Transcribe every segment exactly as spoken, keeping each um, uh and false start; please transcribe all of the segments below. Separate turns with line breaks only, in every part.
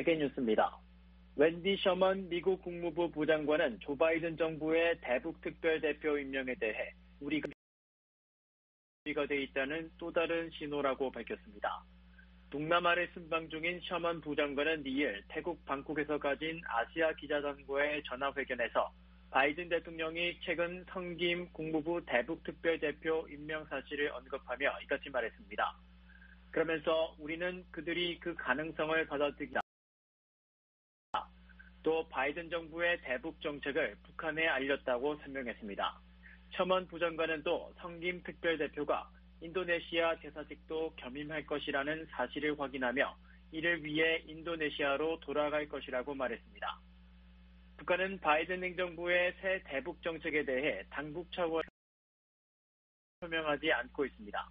세계뉴스입니다. 웬디 셔먼 미국 국무부 부장관은 조 바이든 정부의 대북 특별대표 임명에 대해 우리가 준비가 돼 있다는 또 다른 신호라고 밝혔습니다. 동남아를 순방 중인 셔먼 부장관은 이일 태국 방콕에서 가진 아시아 기자단과의 전화회견에서 바이든 대통령이 최근 성김 국무부 대북 특별대표 임명 사실을 언급하며 이같이 말했습니다. 그러면서 우리는 그들이 그 가능성을 받아들이다. 또 바이든 정부의 대북 정책을 북한에 알렸다고 설명했습니다. 셔먼 부장관은 또 성김 특별대표가 인도네시아 대사직도 겸임할 것이라는 사실을 확인하며 이를 위해 인도네시아로 돌아갈 것이라고 말했습니다. 북한은 바이든 행정부의 새 대북 정책에 대해 당국 차원에서 표명하지 않고 있습니다.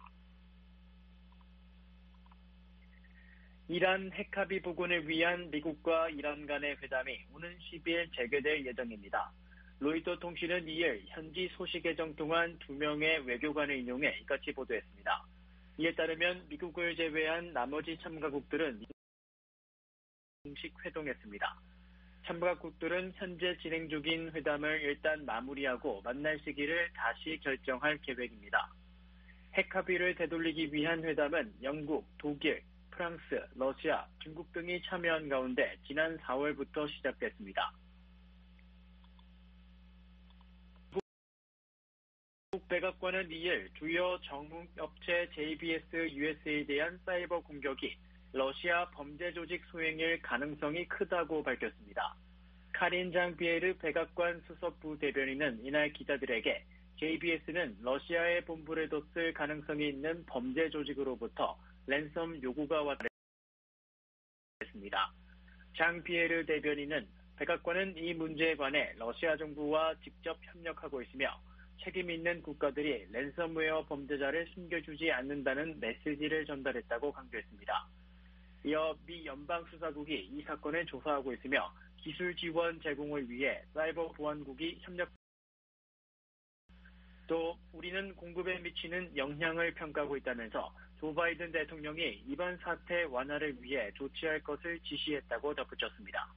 이란 핵합의 복원을 위한 미국과 이란 간의 회담이 오는 십이일 재개될 예정입니다. 로이터 통신은 이일 현지 소식에 정통한 두 명의 외교관을 인용해 이같이 보도했습니다. 이에 따르면 미국을 제외한 나머지 참가국들은 공식 회동했습니다. 참가국들은 현재 진행 중인 회담을 일단 마무리하고 만날 시기를 다시 결정할 계획입니다. 핵합의를 되돌리기 위한 회담은 영국, 독일, 프랑스, 러시아, 중국 등이 참여한 가운데 지난 사월부터 시작됐습니다. 미국 백악관은 이일 주요 정육업체 제이비에스 유에스에이에 대한 사이버 공격이 러시아 범죄 조직 소행일 가능성이 크다고 밝혔습니다. 카린 장피에르 백악관 수석부 대변인은 이날 기자들에게 제이비에스는 러시아에 본부를 뒀을 가능성이 있는 범죄 조직으로부터 랜섬 요구가 왔습니다. 장피에르 대변인은 백악관은 이 문제에 관해 러시아 정부와 직접 협력하고 있으며 책임 있는 국가들이 랜섬웨어 범죄자를 숨겨주지 않는다는 메시지를 전달했다고 강조했습니다. 이어 미 연방수사국이 이 사건을 조사하고 있으며 기술 지원 제공을 위해 사이버 보안국이 협력 또 우리는 공급에 미치는 영향을 평가하고 있다면서 조 바이든 대통령이 이번 사태 완화를 위해 조치할 것을 지시했다고 덧붙였습니다.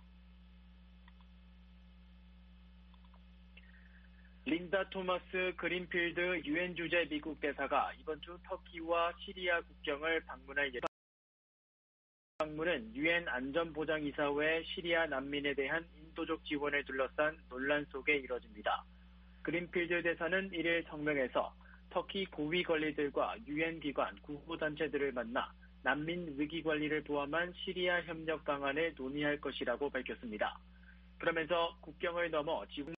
린다 토마스 그린필드 유엔 주재 미국 대사가 이번 주 터키와 시리아 국경을 방문할 예정입니다. 방문은 유엔 안전보장이사회 시리아 난민에 대한 인도적 지원을 둘러싼 논란 속에 이뤄집니다. 그린필드 대사는 이일 성명에서 터키 고위 관리들과 유엔 기관, 구호단체들을 만나 난민 위기 관리를 포함한 시리아 협력 방안을 논의할 것이라고 밝혔습니다. 그러면서 국경을 넘어 지구만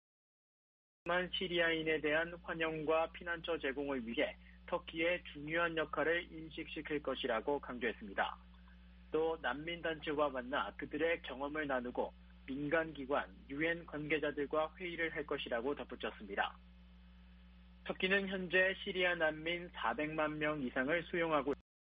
시리아인에 대한 환영과 피난처 제공을 위해 터키의 중요한 역할을 인식시킬 것이라고 강조했습니다. 또 난민단체와 만나 그들의 경험을 나누고 민간기관, 유엔 관계자들과 회의를 할 것이라고 덧붙였습니다. 터키는 현재 시리아 난민 사백만 명 이상을 수용하고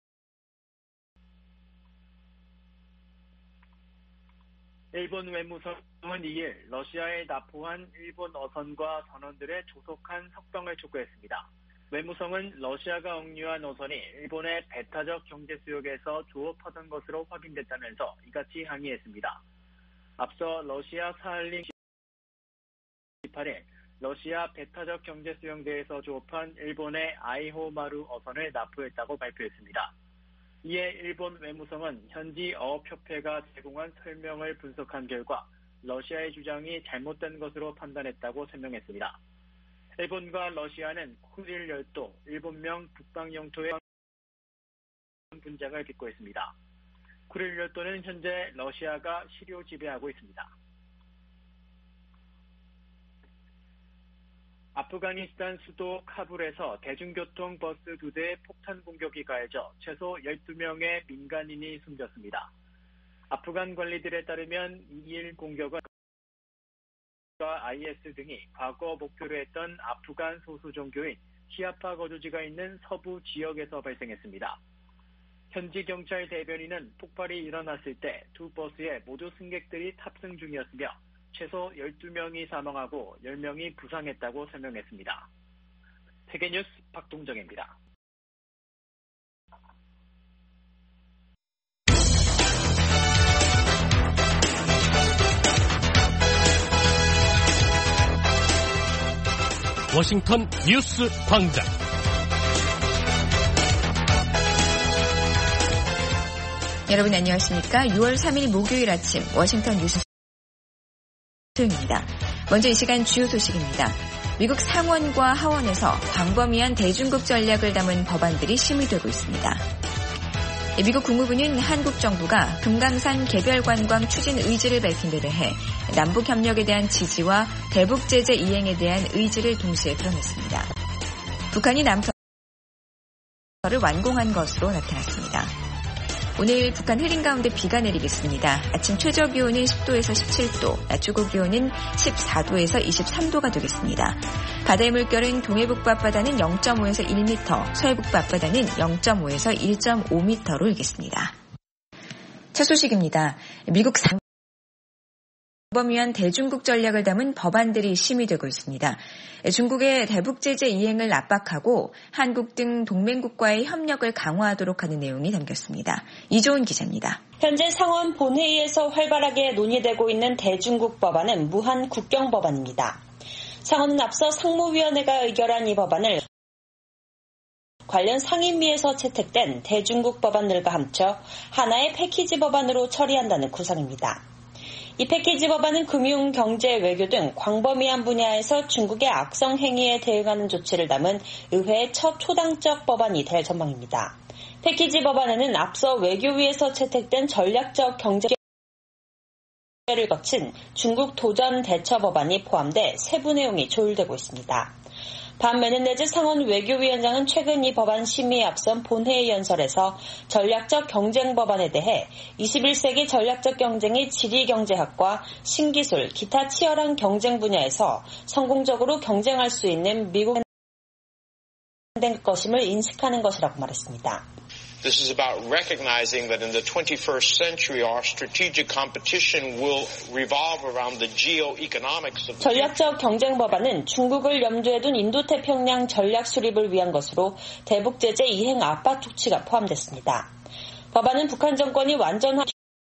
일본 외무성은 이일 러시아에 납포한 일본 어선과 선원들의 조속한 석방을 촉구했습니다. 외무성은 러시아가 억류한 어선이 일본의 배타적 경제수역에서 조업하던 것으로 확인됐다면서 이같이 항의했습니다. 앞서 러시아 사할린 십팔일 러시아 배타적 경제수용대에서 조업한 일본의 아이호마루 어선을 납포했다고 발표했습니다. 이에 일본 외무성은 현지 어업협회가 제공한 설명을 분석한 결과 러시아의 주장이 잘못된 것으로 판단했다고 설명했습니다. 일본과 러시아는 쿠릴 열도 일본명 북방 영토의 분쟁을 빚고 있습니다. 쿠릴 열도는 현재 러시아가 시료 지배하고 있습니다. 아프가니스탄 수도 카불에서 대중교통 버스 두 대에 폭탄 공격이 가해져 최소 열두 명의 민간인이 숨졌습니다. 아프간 관리들에 따르면 이일 공격은 아이에스 등이 과거 목표로 했던 아프간 소수 종교인 시아파 거주지가 있는 서부 지역에서 발생했습니다. 현지 경찰 대변인은 폭발이 일어났을 때 두 버스에 모두 승객들이 탑승 중이었으며 최소 열두 명이 사망하고 열 명이 부상했다고 설명했습니다. 세계뉴스 박동정입니다.
워싱턴 뉴스 광장.
여러분 안녕하십니까? 유월 삼일 목요일 아침 워싱턴 뉴스 소입니다. 먼저 이 시간 주요 소식입니다. 미국 상원과 하원에서 광범위한 대중국 전략을 담은 법안들이 심의되고 있습니다. 미국 국무부는 한국 정부가 금강산 개별관광 추진 의지를 밝힌 데 대해 남북협력에 대한 지지와 대북 제재 이행에 대한 의지를 동시에 드러냈습니다. 북한이 남서를 완공한 것으로 나타났습니다. 오늘 북한 흐린 가운데 비가 내리겠습니다. 아침 최저 기온은 십 도에서 십칠 도, 낮 최고 기온은 십사 도에서 이십삼 도가 되겠습니다. 바다의 물결은 동해북부 앞바다는 영 점 오에서 일 미터, 서해북부 앞바다는 영 점 오에서 일 점 오 미터로 일겠습니다. 첫 소식입니다. 미국 상 광범위한 대중국 전략을 담은 법안들이 심의되고 있습니다. 중국의 대북 제재 이행을 압박하고 한국 등 동맹국과의 협력을 강화하도록 하는 내용이 담겼습니다. 이조은 기자입니다.
현재 상원 본회의에서 활발하게 논의되고 있는 대중국 법안은 무한 국경 법안입니다. 상원은 앞서 상무위원회가 의결한 이 법안을 관련 상임위에서 채택된 대중국 법안들과 합쳐 하나의 패키지 법안으로 처리한다는 구상입니다. 이 패키지 법안은 금융, 경제, 외교 등 광범위한 분야에서 중국의 악성 행위에 대응하는 조치를 담은 의회의 첫 초당적 법안이 될 전망입니다. 패키지 법안에는 앞서 외교위에서 채택된 전략적 경제를 거친 중국 도전 대처 법안이 포함돼 세부 내용이 조율되고 있습니다. 반 메네데즈 상원 외교위원장은 최근 이 법안 심의에 앞선 본회의 연설에서 전략적 경쟁 법안에 대해 이십일 세기 전략적 경쟁이 지리경제학과 신기술, 기타 치열한 경쟁 분야에서 성공적으로 경쟁할 수 있는 미국의 것임을 인식하는 것이라고 말했습니다.
This is about recognizing that in the twenty-first century our strategic competition will revolve around the geoeconomics of the
전략적 경쟁 법안은 중국을 염두에 둔 인도태평양 전략 수립을 위한 것으로 대북 제재 이행 압박 조치가 포함됐습니다. 법안은 북한 정권이 완전한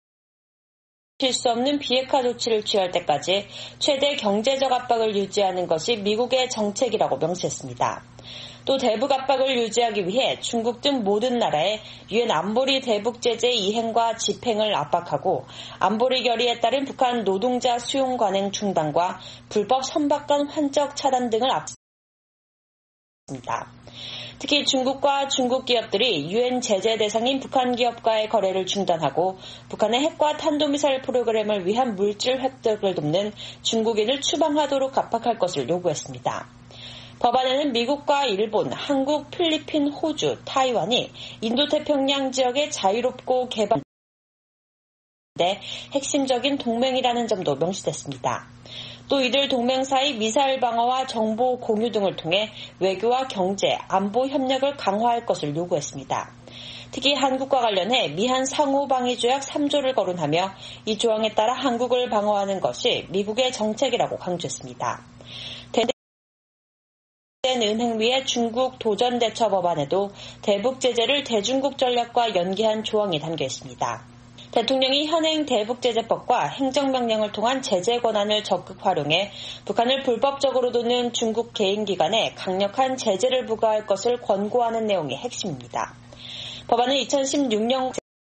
수 없는 비핵화 조치를 취할 때까지 최대 경제적 압박을 유지하는 것이 미국의 정책이라고 명시했습니다. 또 대북 압박을 유지하기 위해 중국 등 모든 나라에 유엔 안보리 대북 제재 이행과 집행을 압박하고 안보리 결의에 따른 북한 노동자 수용 관행 중단과 불법 선박간 환적 차단 등을 앞세웠습니다. 특히 중국과 중국 기업들이 유엔 제재 대상인 북한 기업과의 거래를 중단하고 북한의 핵과 탄도미사일 프로그램을 위한 물질 획득을 돕는 중국인을 추방하도록 압박할 것을 요구했습니다. 법안에는 미국과 일본, 한국, 필리핀, 호주, 타이완이 인도태평양 지역의 자유롭고 개방된 핵심적인 동맹이라는 점도 명시됐습니다. 또 이들 동맹 사이 미사일 방어와 정보 공유 등을 통해 외교와 경제, 안보 협력을 강화할 것을 요구했습니다. 특히 한국과 관련해 미한 상호방위조약 삼 조를 거론하며 이 조항에 따라 한국을 방어하는 것이 미국의 정책이라고 강조했습니다. 은행위의 중국 도전 대처 법안에도 대북 제재를 대중국 전략과 연계한 조항이 담겨 있습니다. 대통령이 현행 대북제재법과 행정명령을 통한 제재 권한을 적극 활용해 북한을 불법적으로 도는 중국 개인기관에 강력한 제재를 부과할 것을 권고하는 내용이 핵심입니다. 법안은 이천십육 년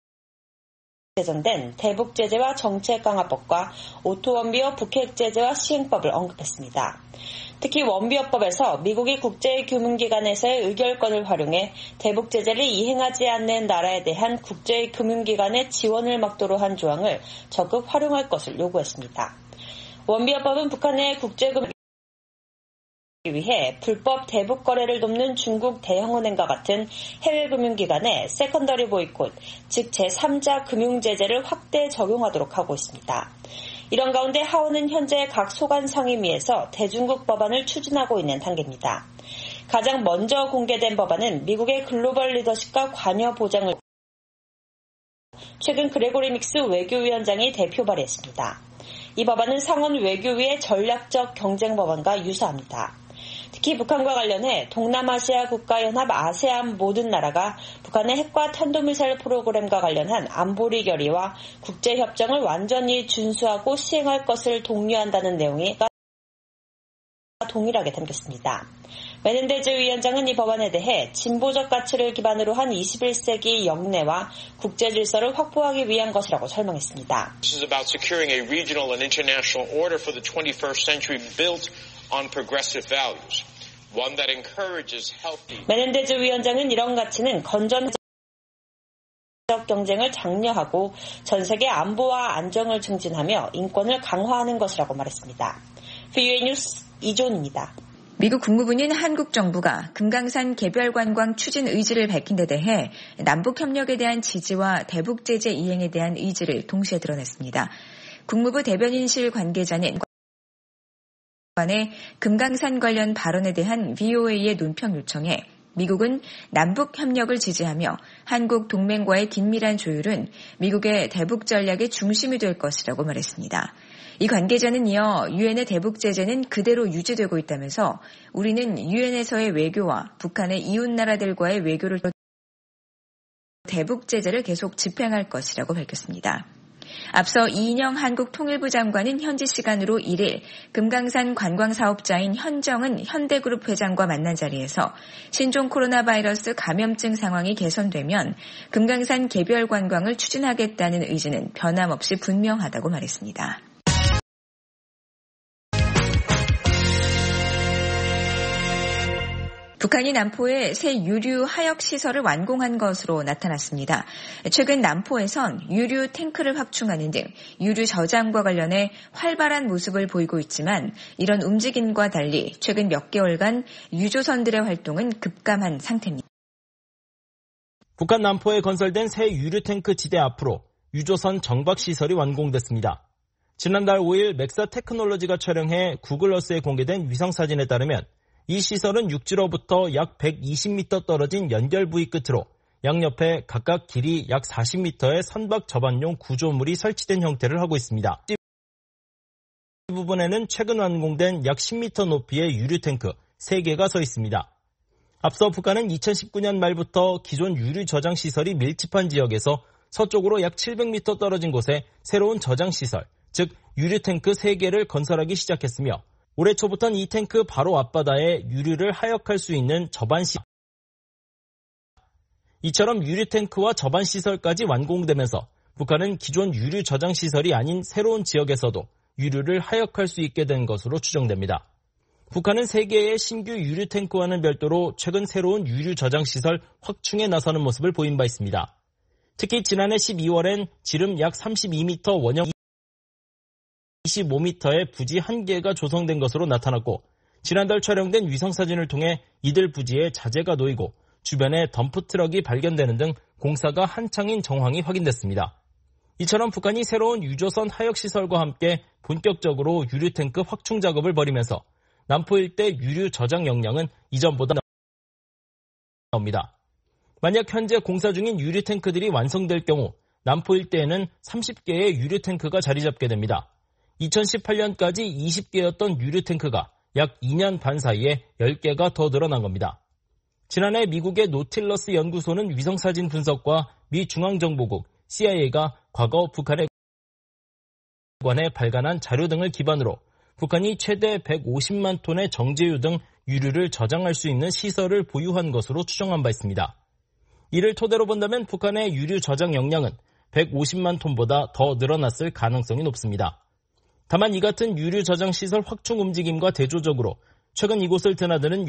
제정된 대북제재와 정책강화법과 오토원비어 북핵제재와 시행법을 언급했습니다. 특히 원비어법에서 미국이 국제금융기관에서의 의결권을 활용해 대북제재를 이행하지 않는 나라에 대한 국제금융기관의 지원을 막도록 한 조항을 적극 활용할 것을 요구했습니다. 원비어법은 북한의 국제금융 위해 불법 대북 거래를 돕는 중국 대형은행과 같은 해외 금융기관에 세컨더리 보이콧, 즉 제삼자 금융 제재를 확대 적용하도록 하고 있습니다. 이런 가운데 하원은 현재 각 소관 상임위에서 대중국 법안을 추진하고 있는 단계입니다. 가장 먼저 공개된 법안은 미국의 글로벌 리더십과 관여 보장을 최근 그레고리 믹스 외교위원장이 대표 발의했습니다. 이 법안은 상원 외교위의 전략적 경쟁 법안과 유사합니다. 특히 북한과 관련해 동남아시아 국가연합 아세안 모든 나라가 북한의 핵과 탄도미사일 프로그램과 관련한 안보리 결의와 국제협정을 완전히 준수하고 시행할 것을 독려한다는 내용이 동일하게 담겼습니다. 메넨데즈 위원장은 이 법안에 대해 진보적 가치를 기반으로 한 이십일 세기 영내와 국제 질서를 확보하기 위한 것이라고 설명했습니다.
This is about securing a regional and international order for the twenty-first century built on progressive values, one that encourages healthy.
메넨데즈 위원장은 이런 가치는 건전적 경쟁을 장려하고 전 세계 안보와 안정을 증진하며 인권을 강화하는 것이라고 말했습니다. 브이오에이 뉴스 이존입니다.
미국 국무부는 한국 정부가 금강산 개별 관광 추진 의지를 밝힌 데 대해 남북 협력에 대한 지지와 대북 제재 이행에 대한 의지를 동시에 드러냈습니다. 국무부 대변인실 관계자는 관의 금강산 관련 발언에 대한 브이오에이의 논평 요청에 미국은 남북 협력을 지지하며 한국 동맹과의 긴밀한 조율은 미국의 대북 전략의 중심이 될 것이라고 말했습니다. 이 관계자는 이어 유엔의 대북 제재는 그대로 유지되고 있다면서 우리는 유엔에서의 외교와 북한의 이웃 나라들과의 외교를 대북 제재를 계속 집행할 것이라고 밝혔습니다. 앞서 이인영 한국통일부 장관은 현지 시간으로 일 일 금강산 관광사업자인 현정은 현대그룹 회장과 만난 자리에서 신종 코로나 바이러스 감염증 상황이 개선되면 금강산 개별 관광을 추진하겠다는 의지는 변함없이 분명하다고 말했습니다. 북한이 남포에 새 유류 하역 시설을 완공한 것으로 나타났습니다. 최근 남포에선 유류 탱크를 확충하는 등 유류 저장과 관련해 활발한 모습을 보이고 있지만 이런 움직임과 달리 최근 몇 개월간 유조선들의 활동은 급감한 상태입니다.
북한 남포에 건설된 새 유류 탱크 지대 앞으로 유조선 정박 시설이 완공됐습니다. 지난달 오 일 맥사 테크놀로지가 촬영해 구글어스에 공개된 위성사진에 따르면 이 시설은 육지로부터 약 백이십 미터 떨어진 연결 부위 끝으로 양옆에 각각 길이 약 사십 미터의 선박 접안용 구조물이 설치된 형태를 하고 있습니다. 이 부분에는 최근 완공된 약 십 미터 높이의 유류 탱크 세 개가 서 있습니다. 앞서 북한은 이천십구 년 말부터 기존 유류 저장 시설이 밀집한 지역에서 서쪽으로 약 칠백 미터 떨어진 곳에 새로운 저장 시설, 즉 유류 탱크 세 개를 건설하기 시작했으며 올해 초부터는 이 탱크 바로 앞바다에 유류를 하역할 수 있는 저반시설. 이처럼 유류 탱크와 저반시설까지 완공되면서 북한은 기존 유류 저장시설이 아닌 새로운 지역에서도 유류를 하역할 수 있게 된 것으로 추정됩니다. 북한은 세 개의 신규 유류 탱크와는 별도로 최근 새로운 유류 저장시설 확충에 나서는 모습을 보인 바 있습니다. 특히 지난해 십이월엔 지름 약 삼십이 미터 원형 이십오 미터의 부지 한 개가 조성된 것으로 나타났고 지난달 촬영된 위성사진을 통해 이들 부지에 자재가 놓이고 주변에 덤프트럭이 발견되는 등 공사가 한창인 정황이 확인됐습니다. 이처럼 북한이 새로운 유조선 하역시설과 함께 본격적으로 유류탱크 확충 작업을 벌이면서 남포 일대 유류 저장 역량은 이전보다 나옵니다. 만약 현재 공사 중인 유류탱크들이 완성될 경우 남포 일대에는 삼십 개의 유류탱크가 자리 잡게 됩니다. 이천십팔 년까지 이십 개였던 유류탱크가 약 이 년 반 사이에 십 개가 더 늘어난 겁니다. 지난해 미국의 노틸러스 연구소는 위성사진 분석과 미 중앙정보국 씨아이에이가 과거 북한에 관해 발간한 자료 등을 기반으로 북한이 최대 백오십만 톤의 정제유 등 유류를 저장할 수 있는 시설을 보유한 것으로 추정한 바 있습니다. 이를 토대로 본다면 북한의 유류 저장 역량은 백오십만 톤보다 더 늘어났을 가능성이 높습니다. 다만 이 같은 유류 저장 시설 확충 움직임과 대조적으로 최근 이곳을 드나드는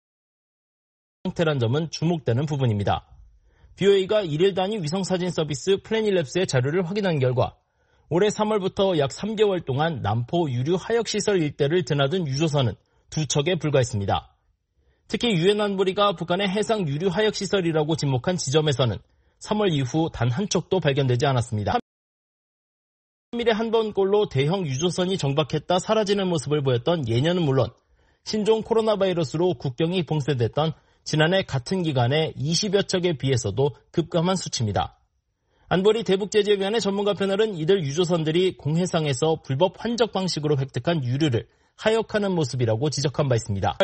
상태란 점은 주목되는 부분입니다. 브이오에이가 일일 단위 위성사진 서비스 플래닛랩스의 자료를 확인한 결과 올해 삼월부터 약 삼 개월 동안 남포 유류 하역시설 일대를 드나든 유조선은 두 척에 불과했습니다. 특히 유엔 안보리가 북한의 해상 유류 하역시설이라고 지목한 지점에서는 삼월 이후 단 한 척도 발견되지 않았습니다. 삼 일에 한 번꼴로 대형 유조선이 정박했다 사라지는 모습을 보였던 예년은 물론 신종 코로나 바이러스로 국경이 봉쇄됐던 지난해 같은 기간에 이십여 척에 비해서도 급감한 수치입니다. 안보리 대북제재위원회 전문가 패널은 이들 유조선들이 공해상에서 불법 환적 방식으로 획득한 유류를 하역하는 모습이라고 지적한 바 있습니다.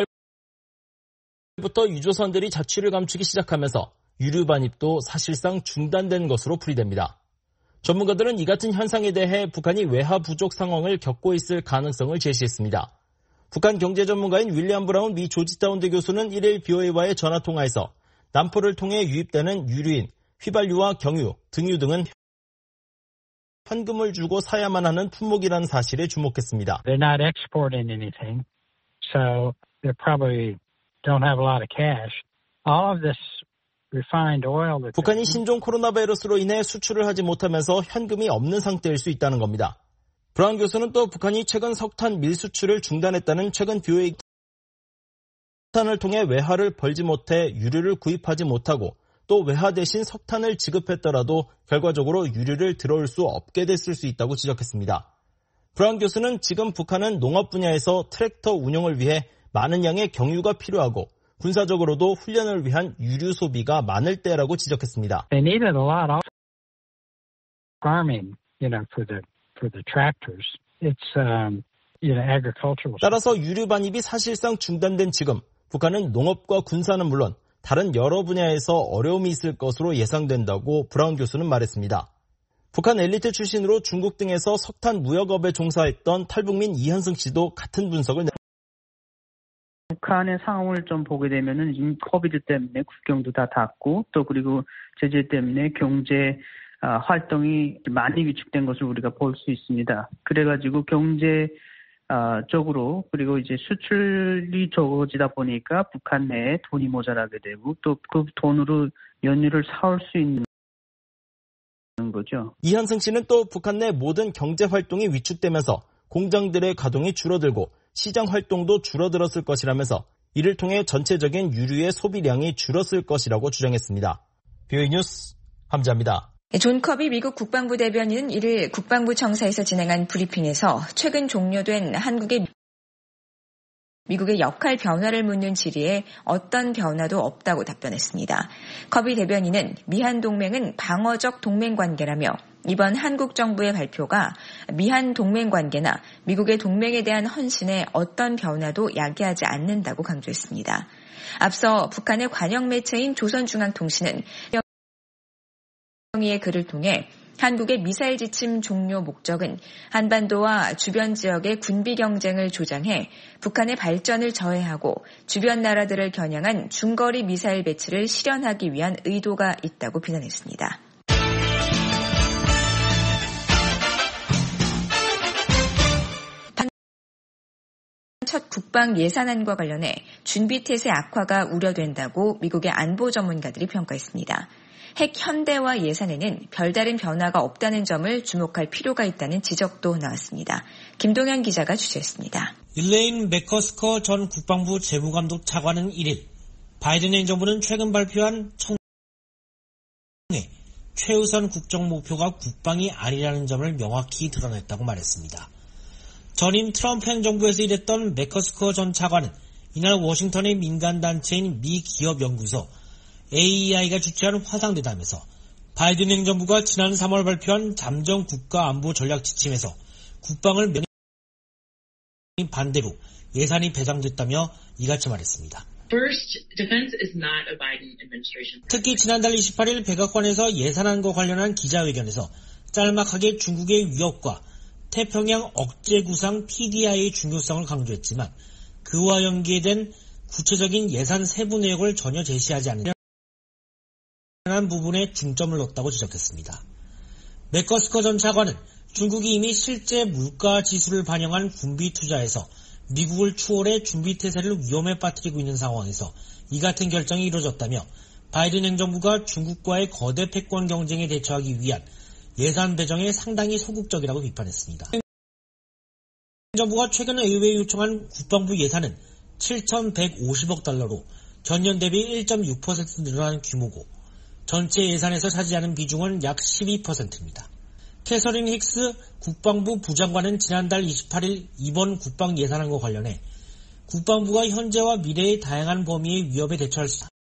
부터 유조선들이 자취를 감추기 시작하면서 유류 반입도 사실상 중단된 것으로 풀이됩니다. 전문가들은 이 같은 현상에 대해 북한이 외화 부족 상황을 겪고 있을 가능성을 제시했습니다. 북한 경제 전문가인 윌리엄 브라운 미 조지타운대 교수는 일일 비오에이와의 전화통화에서 남포를 통해 유입되는 유류인 휘발유와 경유, 등유 등은 현금을 주고 사야만 하는 품목이라는 사실에 주목했습니다.
They're not exporting anything, so they probably don't have a lot of cash. All of this refined oil that
북한이 신종 코로나 바이러스로 인해 수출을 하지 못하면서 현금이 없는 상태일 수 있다는 겁니다. 브라운 교수는 또 북한이 최근 석탄 밀수출을 중단했다는 최근 비오에이 석탄을 통해 외화를 벌지 못해 유류를 구입하지 못하고 또 외화 대신 석탄을 지급했더라도 결과적으로 유류를 들어올 수 없게 됐을 수 있다고 지적했습니다. 브라운 교수는 지금 북한은 농업 분야에서 트랙터 운용을 위해 많은 양의 경유가 필요하고 군사적으로도 훈련을 위한 유류 소비가 많을 때라고 지적했습니다.
They needed a lot of farming, you know, for the for the tractors. It's um, you know, agricultural.
따라서 유류 반입이 사실상 중단된 지금 북한은 농업과 군사는 물론 다른 여러 분야에서 어려움이 있을 것으로 예상된다고 브라운 교수는 말했습니다. 북한 엘리트 출신으로 중국 등에서 석탄 무역업에 종사했던 탈북민 이현승 씨도 같은 분석을 냈습니다.
북한의 상황을 좀 보게 되면은 이미 코비드 때문에 국경도 다 닫고 또 그리고 제재 때문에 경제 아, 활동이 많이 위축된 것을 우리가 볼 수 있습니다. 그래가지고 경제 아, 쪽으로 그리고 이제 수출이 적어지다 보니까 북한 내에 돈이 모자라게 되고 또 그 돈으로 연료를 사올 수 있는 거죠.
이현승 씨는 또 북한 내 모든 경제 활동이 위축되면서 공장들의 가동이 줄어들고 시장 활동도 줄어들었을 것이라면서 이를 통해 전체적인 유류의 소비량이 줄었을 것이라고 주장했습니다. 비오에이 뉴스 함자입니다.
존 커비 미국 국방부 대변인은 일일 국방부 청사에서 진행한 브리핑에서 최근 종료된 한국의 미국의 역할 변화를 묻는 질의에 어떤 변화도 없다고 답변했습니다. 커비 대변인은 미한 동맹은 방어적 동맹 관계라며 이번 한국 정부의 발표가 미한 동맹 관계나 미국의 동맹에 대한 헌신에 어떤 변화도 야기하지 않는다고 강조했습니다. 앞서 북한의 관영 매체인 조선중앙통신은 의 글을 통해 한국의 미사일 지침 종료 목적은 한반도와 주변 지역의 군비 경쟁을 조장해 북한의 발전을 저해하고 주변 나라들을 겨냥한 중거리 미사일 배치를 실현하기 위한 의도가 있다고 비난했습니다. 첫 국방 예산안과 관련해 준비태세 악화가 우려된다고 미국의 안보 전문가들이 평가했습니다. 핵 현대화 예산에는 별다른 변화가 없다는 점을 주목할 필요가 있다는 지적도 나왔습니다. 김동현 기자가 취재했습니다.
일레인 맥커스커 전 국방부 재무감독 차관은 일일 바이든 행정부는 최근 발표한 청의 최우선 국정 목표가 국방이 아니라는 점을 명확히 드러냈다고 말했습니다. 전임 트럼프 행정부에서 일했던 맥커스커 전 차관은 이날 워싱턴의 민간단체인 미 기업연구소 에이이아이가 주최한 화상대담에서 바이든 행정부가 지난 삼월 발표한 잠정 국가안보 전략 지침에서 국방을 명 반대로 예산이 배상됐다며 이같이 말했습니다.
First, defense is not a Biden administration.
특히 지난달 이십팔일 백악관에서 예산안과 관련한 기자회견에서 짤막하게 중국의 위협과 태평양 억제 구상 피디아이의 중요성을 강조했지만 그와 연계된 구체적인 예산 세부 내역을 전혀 제시하지 않는 부분에 중점을 뒀다고 지적했습니다. 맥커스커 전 차관은 중국이 이미 실제 물가 지수를 반영한 군비 투자에서 미국을 추월해 준비태세를 위험에 빠뜨리고 있는 상황에서 이 같은 결정이 이루어졌다며 바이든 행정부가 중국과의 거대 패권 경쟁에 대처하기 위한 예산 배정에 상당히 소극적이라고 비판했습니다. 행정부가 최근 의회에 요청한 국방부 예산은 칠천백오십억 달러로 전년 대비 일 점 육 퍼센트 늘어난 규모고 전체 예산에서 차지하는 비중은 약 십이 퍼센트입니다. 캐서린 힉스 국방부 부장관은 지난달 이십팔일 이번 국방 예산안과 관련해 국방부가 현재와 미래의 다양한 범위의 위협에 대처할 수 있다.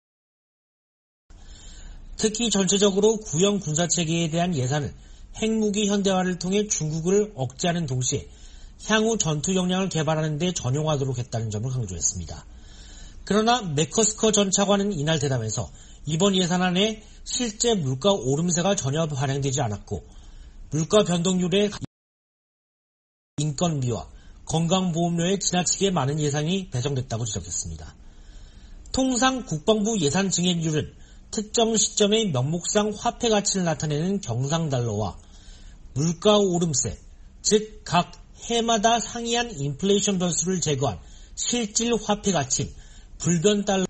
특히 전체적으로 구형 군사체계에 대한 예산을 핵무기 현대화를 통해 중국을 억제하는 동시에 향후 전투 역량을 개발하는 데 전용하도록 했다는 점을 강조했습니다. 그러나 맥커스커 전 차관은 이날 대담에서 이번 예산안에 실제 물가 오름세가 전혀 반영되지 않았고 물가 변동률의 인건비와 건강보험료에 지나치게 많은 예산이 배정됐다고 지적했습니다. 통상 국방부 예산 증액률은 특정 시점의 명목상 화폐 가치를 나타내는 경상달러와 물가 오름세, 즉 각 해마다 상이한 인플레이션 변수를 제거한 실질 화폐 가치인 불변달러.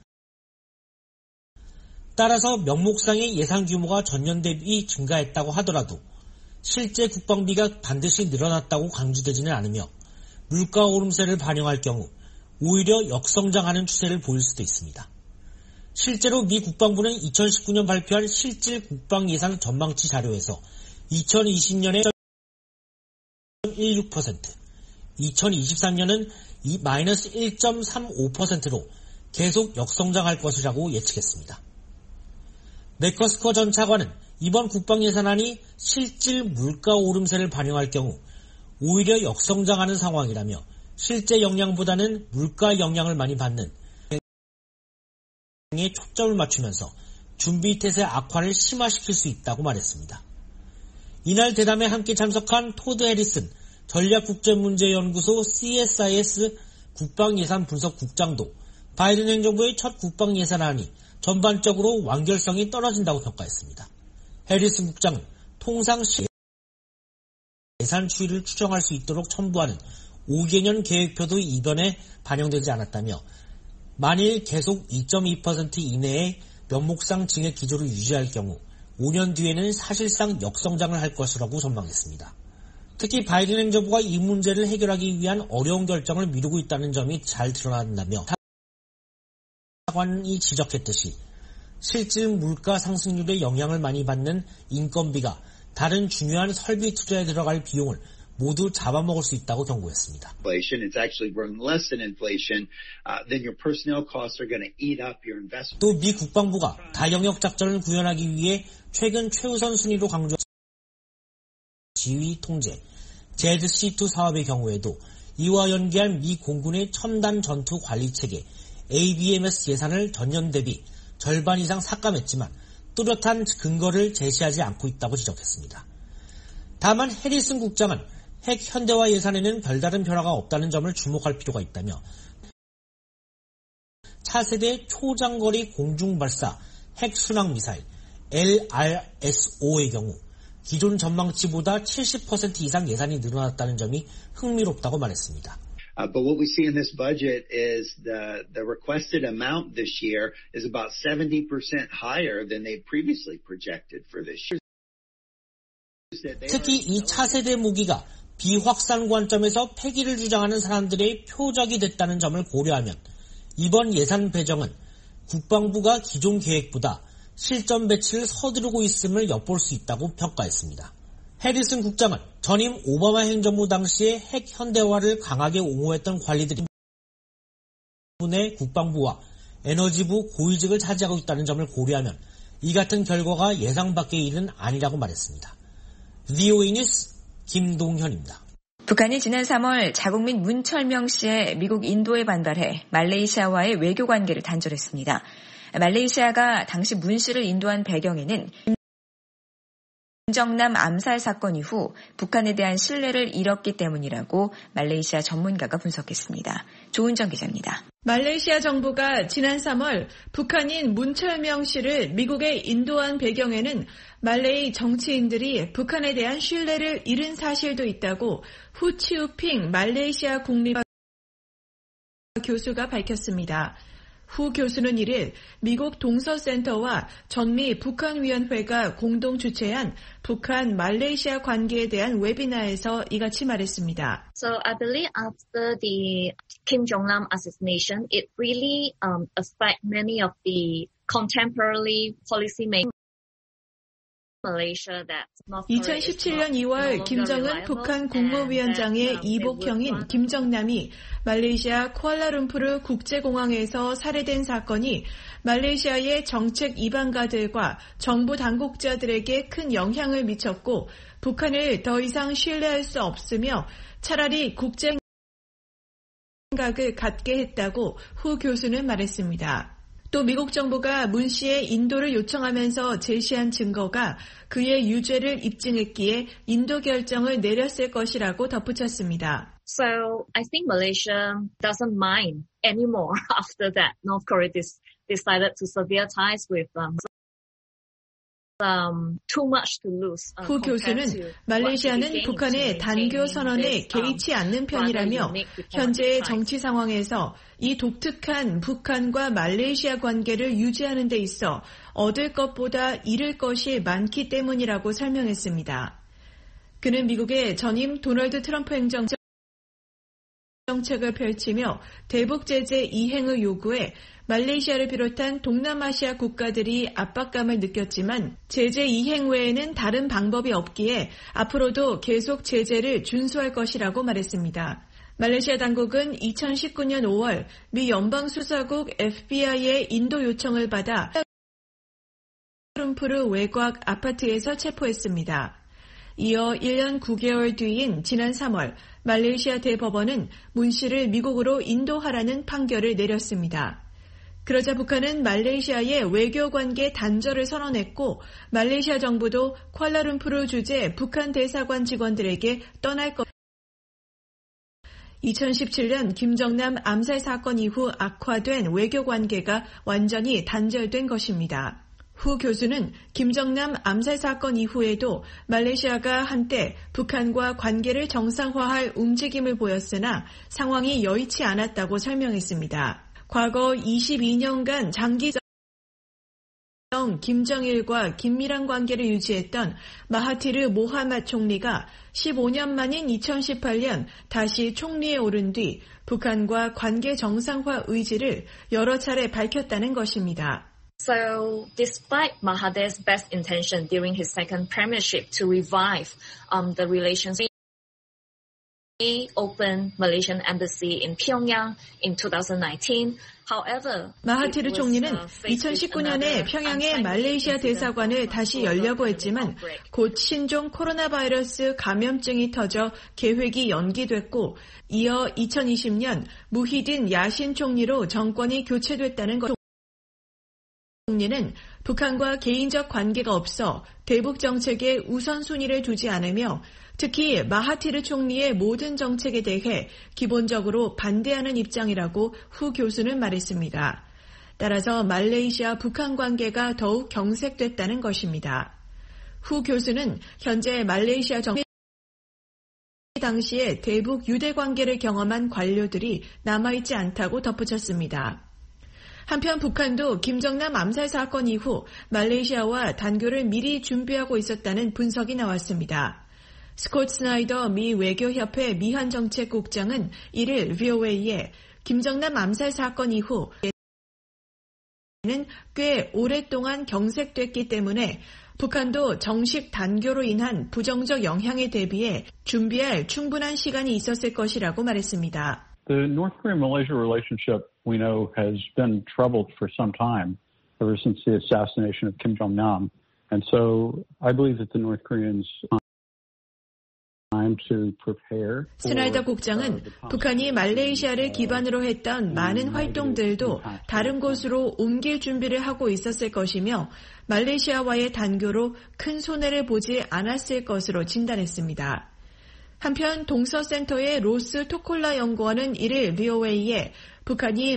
따라서 명목상의 예산 규모가 전년 대비 증가했다고 하더라도 실제 국방비가 반드시 늘어났다고 강조되지는 않으며 물가 오름세를 반영할 경우 오히려 역성장하는 추세를 보일 수도 있습니다. 실제로 미 국방부는 이천십구 년 발표한 실질 국방예산 전망치 자료에서 이천이십 년에 일 점 일육 퍼센트, 이천이십삼 년은 마이너스 일 점 삼오 퍼센트로 계속 역성장할 것이라고 예측했습니다. 맥커스커 전 차관은 이번 국방예산안이 실질 물가 오름세를 반영할 경우 오히려 역성장하는 상황이라며 실제 영향보다는 물가 영향을 많이 받는 에 초점을 맞추면서 준비태세 악화를 심화시킬 수 있다고 말했습니다. 이날 대담에 함께 참석한 토드 해리슨 전략국제문제연구소 씨에스아이에스 국방예산분석국장도 바이든 행정부의 첫 국방예산안이 전반적으로 완결성이 떨어진다고 평가했습니다. 해리슨 국장은 통상 예산 추이를 추정할 수 있도록 첨부하는 오 개년 계획표도 이번에 반영되지 않았다며 만일 계속 이 점 이 퍼센트 이내의 명목상 증액 기조를 유지할 경우 오 년 뒤에는 사실상 역성장을 할 것이라고 전망했습니다. 특히 바이든 행정부가 이 문제를 해결하기 위한 어려운 결정을 미루고 있다는 점이 잘 드러난다며 차관이 지적했듯이 실질 물가 상승률에 영향을 많이 받는 인건비가 다른 중요한 설비 투자에 들어갈 비용을 모두 잡아먹을 수 있다고 경고했습니다. 또 미 국방부가 다영역 작전을 구현하기 위해 최근 최우선 순위로 강조한 지휘 통제, 제드씨 투 사업의 경우에도 이와 연계한 미 공군의 첨단 전투 관리 체계 에이비엠에스 예산을 전년 대비 절반 이상 삭감했지만 뚜렷한 근거를 제시하지 않고 있다고 지적했습니다. 다만 해리슨 국장은 핵 현대화 예산에는 별다른 변화가 없다는 점을 주목할 필요가 있다며 차세대 초장거리 공중발사 핵순항미사일 엘알에스오의 경우 기존 전망치보다 칠십 퍼센트 이상 예산이 늘어났다는 점이 흥미롭다고 말했습니다.
Uh, but what we see in this budget is the, the requested amount this year is about seventy percent higher than they previously projected for this year.
특히 이 차세대 무기가 비확산 관점에서 폐기를 주장하는 사람들의 표적이 됐다는 점을 고려하면 이번 예산 배정은 국방부가 기존 계획보다 실전 배치를 서두르고 있음을 엿볼 수 있다고 평가했습니다. 해리슨 국장은 전임 오바마 행정부 당시에 핵 현대화를 강하게 옹호했던 관리들이 의 국방부와 에너지부 고위직을 차지하고 있다는 점을 고려하면 이 같은 결과가 예상 밖의 일은 아니라고 말했습니다. 브이오에이 뉴스 김동현입니다.
북한이 지난 삼월 자국민 문철명 씨의 미국 인도에 반발해 말레이시아와의 외교 관계를 단절했습니다. 말레이시아가 당시 문 씨를 인도한 배경에는 김정남 암살 사건 이후 북한에 대한 신뢰를 잃었기 때문이라고 말레이시아 전문가가 분석했습니다. 조은정 기자입니다.
말레이시아 정부가 지난 삼월 북한인 문철명 씨를 미국에 인도한 배경에는 말레이 정치인들이 북한에 대한 신뢰를 잃은 사실도 있다고 후치우핑 말레이시아 국립 교수가 밝혔습니다. 후 교수는 이를 미국 동서센터와 전미 북한위원회가 공동 주최한 북한 말레이시아 관계에 대한 웨비나에서 이같이 말했습니다.
So I believe after the Kim Jong-nam assassination, it really um, affect many of the contemporary policymakers.
이천십칠 년 이월 김정은 북한 국무위원장의 이복형인 김정남이 말레이시아 쿠알라룸푸르 국제공항에서 살해된 사건이 말레이시아의 정책 이방가들과 정부 당국자들에게 큰 영향을 미쳤고 북한을 더 이상 신뢰할 수 없으며 차라리 국제 생각을 갖게 했다고 후 교수는 말했습니다. 또 미국 정부가 문 씨의 인도를 요청하면서 제시한 증거가 그의 유죄를 입증했기에 인도 결정을 내렸을 것이라고 덧붙였습니다.
So I think Malaysia doesn't mind anymore after that. North Korea dis- decided to sever ties with um, um, too much to lose. Uh,
후 교수는 말레이시아는 북한의 단교 선언에 개의치 않는 편이라며 현재의 정치 상황에서 이 독특한 북한과 말레이시아 관계를 유지하는 데 있어 얻을 것보다 잃을 것이 많기 때문이라고 설명했습니다. 그는 미국의 전임 도널드 트럼프 행정부 정책을 펼치며 대북 제재 이행을 요구해 말레이시아를 비롯한 동남아시아 국가들이 압박감을 느꼈지만 제재 이행 외에는 다른 방법이 없기에 앞으로도 계속 제재를 준수할 것이라고 말했습니다. 말레이시아 당국은 이천십구 년 오월 미 연방수사국 에프비아이의 인도 요청을 받아 쿠알라룸푸르 외곽 아파트에서 체포했습니다. 이어 일 년 구 개월 뒤인 지난 삼월 말레이시아 대법원은 문 씨를 미국으로 인도하라는 판결을 내렸습니다. 그러자 북한은 말레이시아의 외교관계 단절을 선언했고 말레이시아 정부도 쿠알라룸푸르 주재 북한 대사관 직원들에게 떠날 것. 이천십칠 년 김정남 암살 사건 이후 악화된 외교관계가 완전히 단절된 것입니다. 후 교수는 김정남 암살 사건 이후에도 말레이시아가 한때 북한과 관계를 정상화할 움직임을 보였으나 상황이 여의치 않았다고 설명했습니다. 과거 이십이 년간 장기적 김정일과 긴밀한 관계를 유지했던 마하티르 모하맛 총리가 십오 년 만인 이천십팔 년 다시 총리에 오른 뒤 북한과 관계 정상화 의지를 여러 차례 밝혔다는 것입니다.
So, despite Mahathir's best intention during his second premiership to revive um, the relations, he opened Malaysian embassy in Pyongyang in twenty nineteen. However,
마하티르 총리는 이천십구 년에 평양의 말레이시아 대사관을 다시 열려고 했지만 곧 신종 코로나 바이러스 감염증이 터져 계획이 연기됐고 이어 이천이십 년 무히딘 야신 총리로 정권이 교체됐다는 것. 총리는 북한과 개인적 관계가 없어 대북 정책에 우선순위를 두지 않으며 특히 마하티르 총리의 모든 정책에 대해 기본적으로 반대하는 입장이라고 후 교수는 말했습니다. 따라서 말레이시아 북한 관계가 더욱 경색됐다는 것입니다. 후 교수는 현재 말레이시아 정부 당시에 대북 유대 관계를 경험한 관료들이 남아있지 않다고 덧붙였습니다. 한편 북한도 김정남 암살 사건 이후 말레이시아와 단교를 미리 준비하고 있었다는 분석이 나왔습니다. 스콧 스나이더 미 외교협회 미한정책국장은 일 일 브이오에이에 김정남 암살 사건 이후 는 꽤 오랫동안 경색됐기 때문에 북한도 정식 단교로 인한 부정적 영향에 대비해 준비할 충분한 시간이 있었을 것이라고 말했습니다.
The North Korea-Malaysia relationship, we know, has been troubled for some time, ever since the assassination of Kim Jong-nam. And so I believe that the North Koreans time to prepare.
스나이더 국장은 북한이 말레이시아를 기반으로 했던 많은 활동들도 다른 곳으로 옮길 준비를 하고 있었을 것이며 말레이시아와의 단교로 큰 손해를 보지 않았을 것으로 진단했습니다. 한편 동서센터의 로스 토콜라 연구원은 일 일 브이오에이에 북한이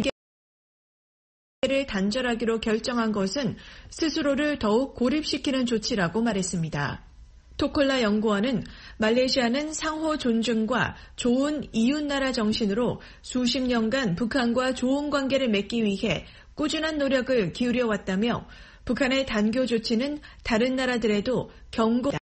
를 단절하기로 결정한 것은 스스로를 더욱 고립시키는 조치라고 말했습니다. 토콜라 연구원은 말레이시아는 상호 존중과 좋은 이웃나라 정신으로 수십 년간 북한과 좋은 관계를 맺기 위해 꾸준한 노력을 기울여왔다며 북한의 단교 조치는 다른 나라들에도 경고.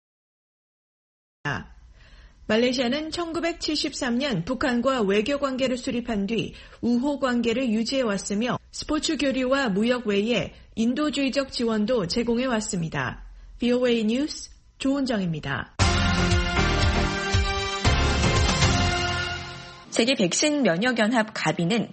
말레이시아는 천구백칠십삼 년 북한과 외교 관계를 수립한 뒤 우호 관계를 유지해왔으며 스포츠 교류와 무역 외에 인도주의적 지원도 제공해왔습니다. 브이오에이 뉴스 조은정입니다.
세계 백신 면역연합 가비는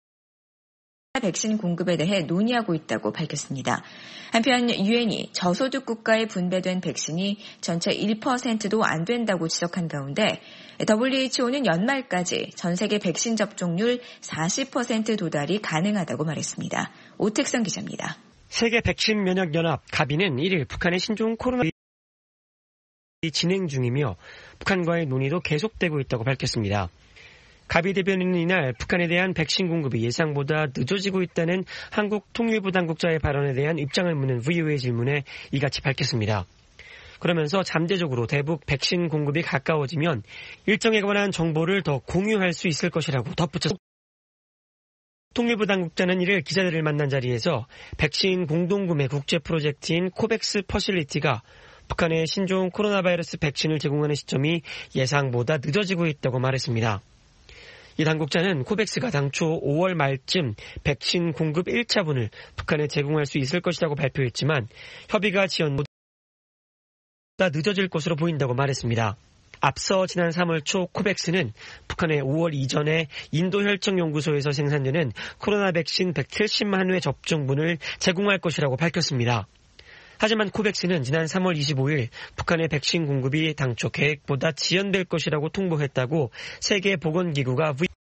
백신 공급에 대해 논의하고 있다고 밝혔습니다. 한편 유엔이 저소득 국가에 분배된 백신이 전체 일 퍼센트도 안 된다고 지적한 가운데 더블유에이치오는 연말까지 전 세계 백신 접종률 사십 퍼센트 도달이 가능하다고 말했습니다. 오택선 기자입니다.
세계 백신 면역연합 가비는 일 일 북한의 신종 코로나 진행 중이며 북한과의 논의도 계속되고 있다고 밝혔습니다. 가비 대변인은 이날 북한에 대한 백신 공급이 예상보다 늦어지고 있다는 한국 통일부 당국자의 발언에 대한 입장을 묻는 브이오에이 질문에 이같이 밝혔습니다. 그러면서 잠재적으로 대북 백신 공급이 가까워지면 일정에 관한 정보를 더 공유할 수 있을 것이라고 덧붙였습니다. 통일부 당국자는 이를 기자들을 만난 자리에서 백신 공동구매 국제 프로젝트인 코백스 퍼실리티가 북한의 신종 코로나 바이러스 백신을 제공하는 시점이 예상보다 늦어지고 있다고 말했습니다. 이 당국자는 코백스가 당초 오월 말쯤 백신 공급 일 차분을 북한에 제공할 수 있을 것이라고 발표했지만 협의가 지연보다 늦어질 것으로 보인다고 말했습니다. 앞서 지난 삼월 초 코백스는 북한에 오월 이전에 인도혈청연구소에서 생산되는 코로나 백신 백칠십만 회 접종분을 제공할 것이라고 밝혔습니다. 하지만 코백스는 지난 삼월 이십오일 북한의 백신 공급이 당초 계획보다 지연될 것이라고 통보했다고 세계보건기구가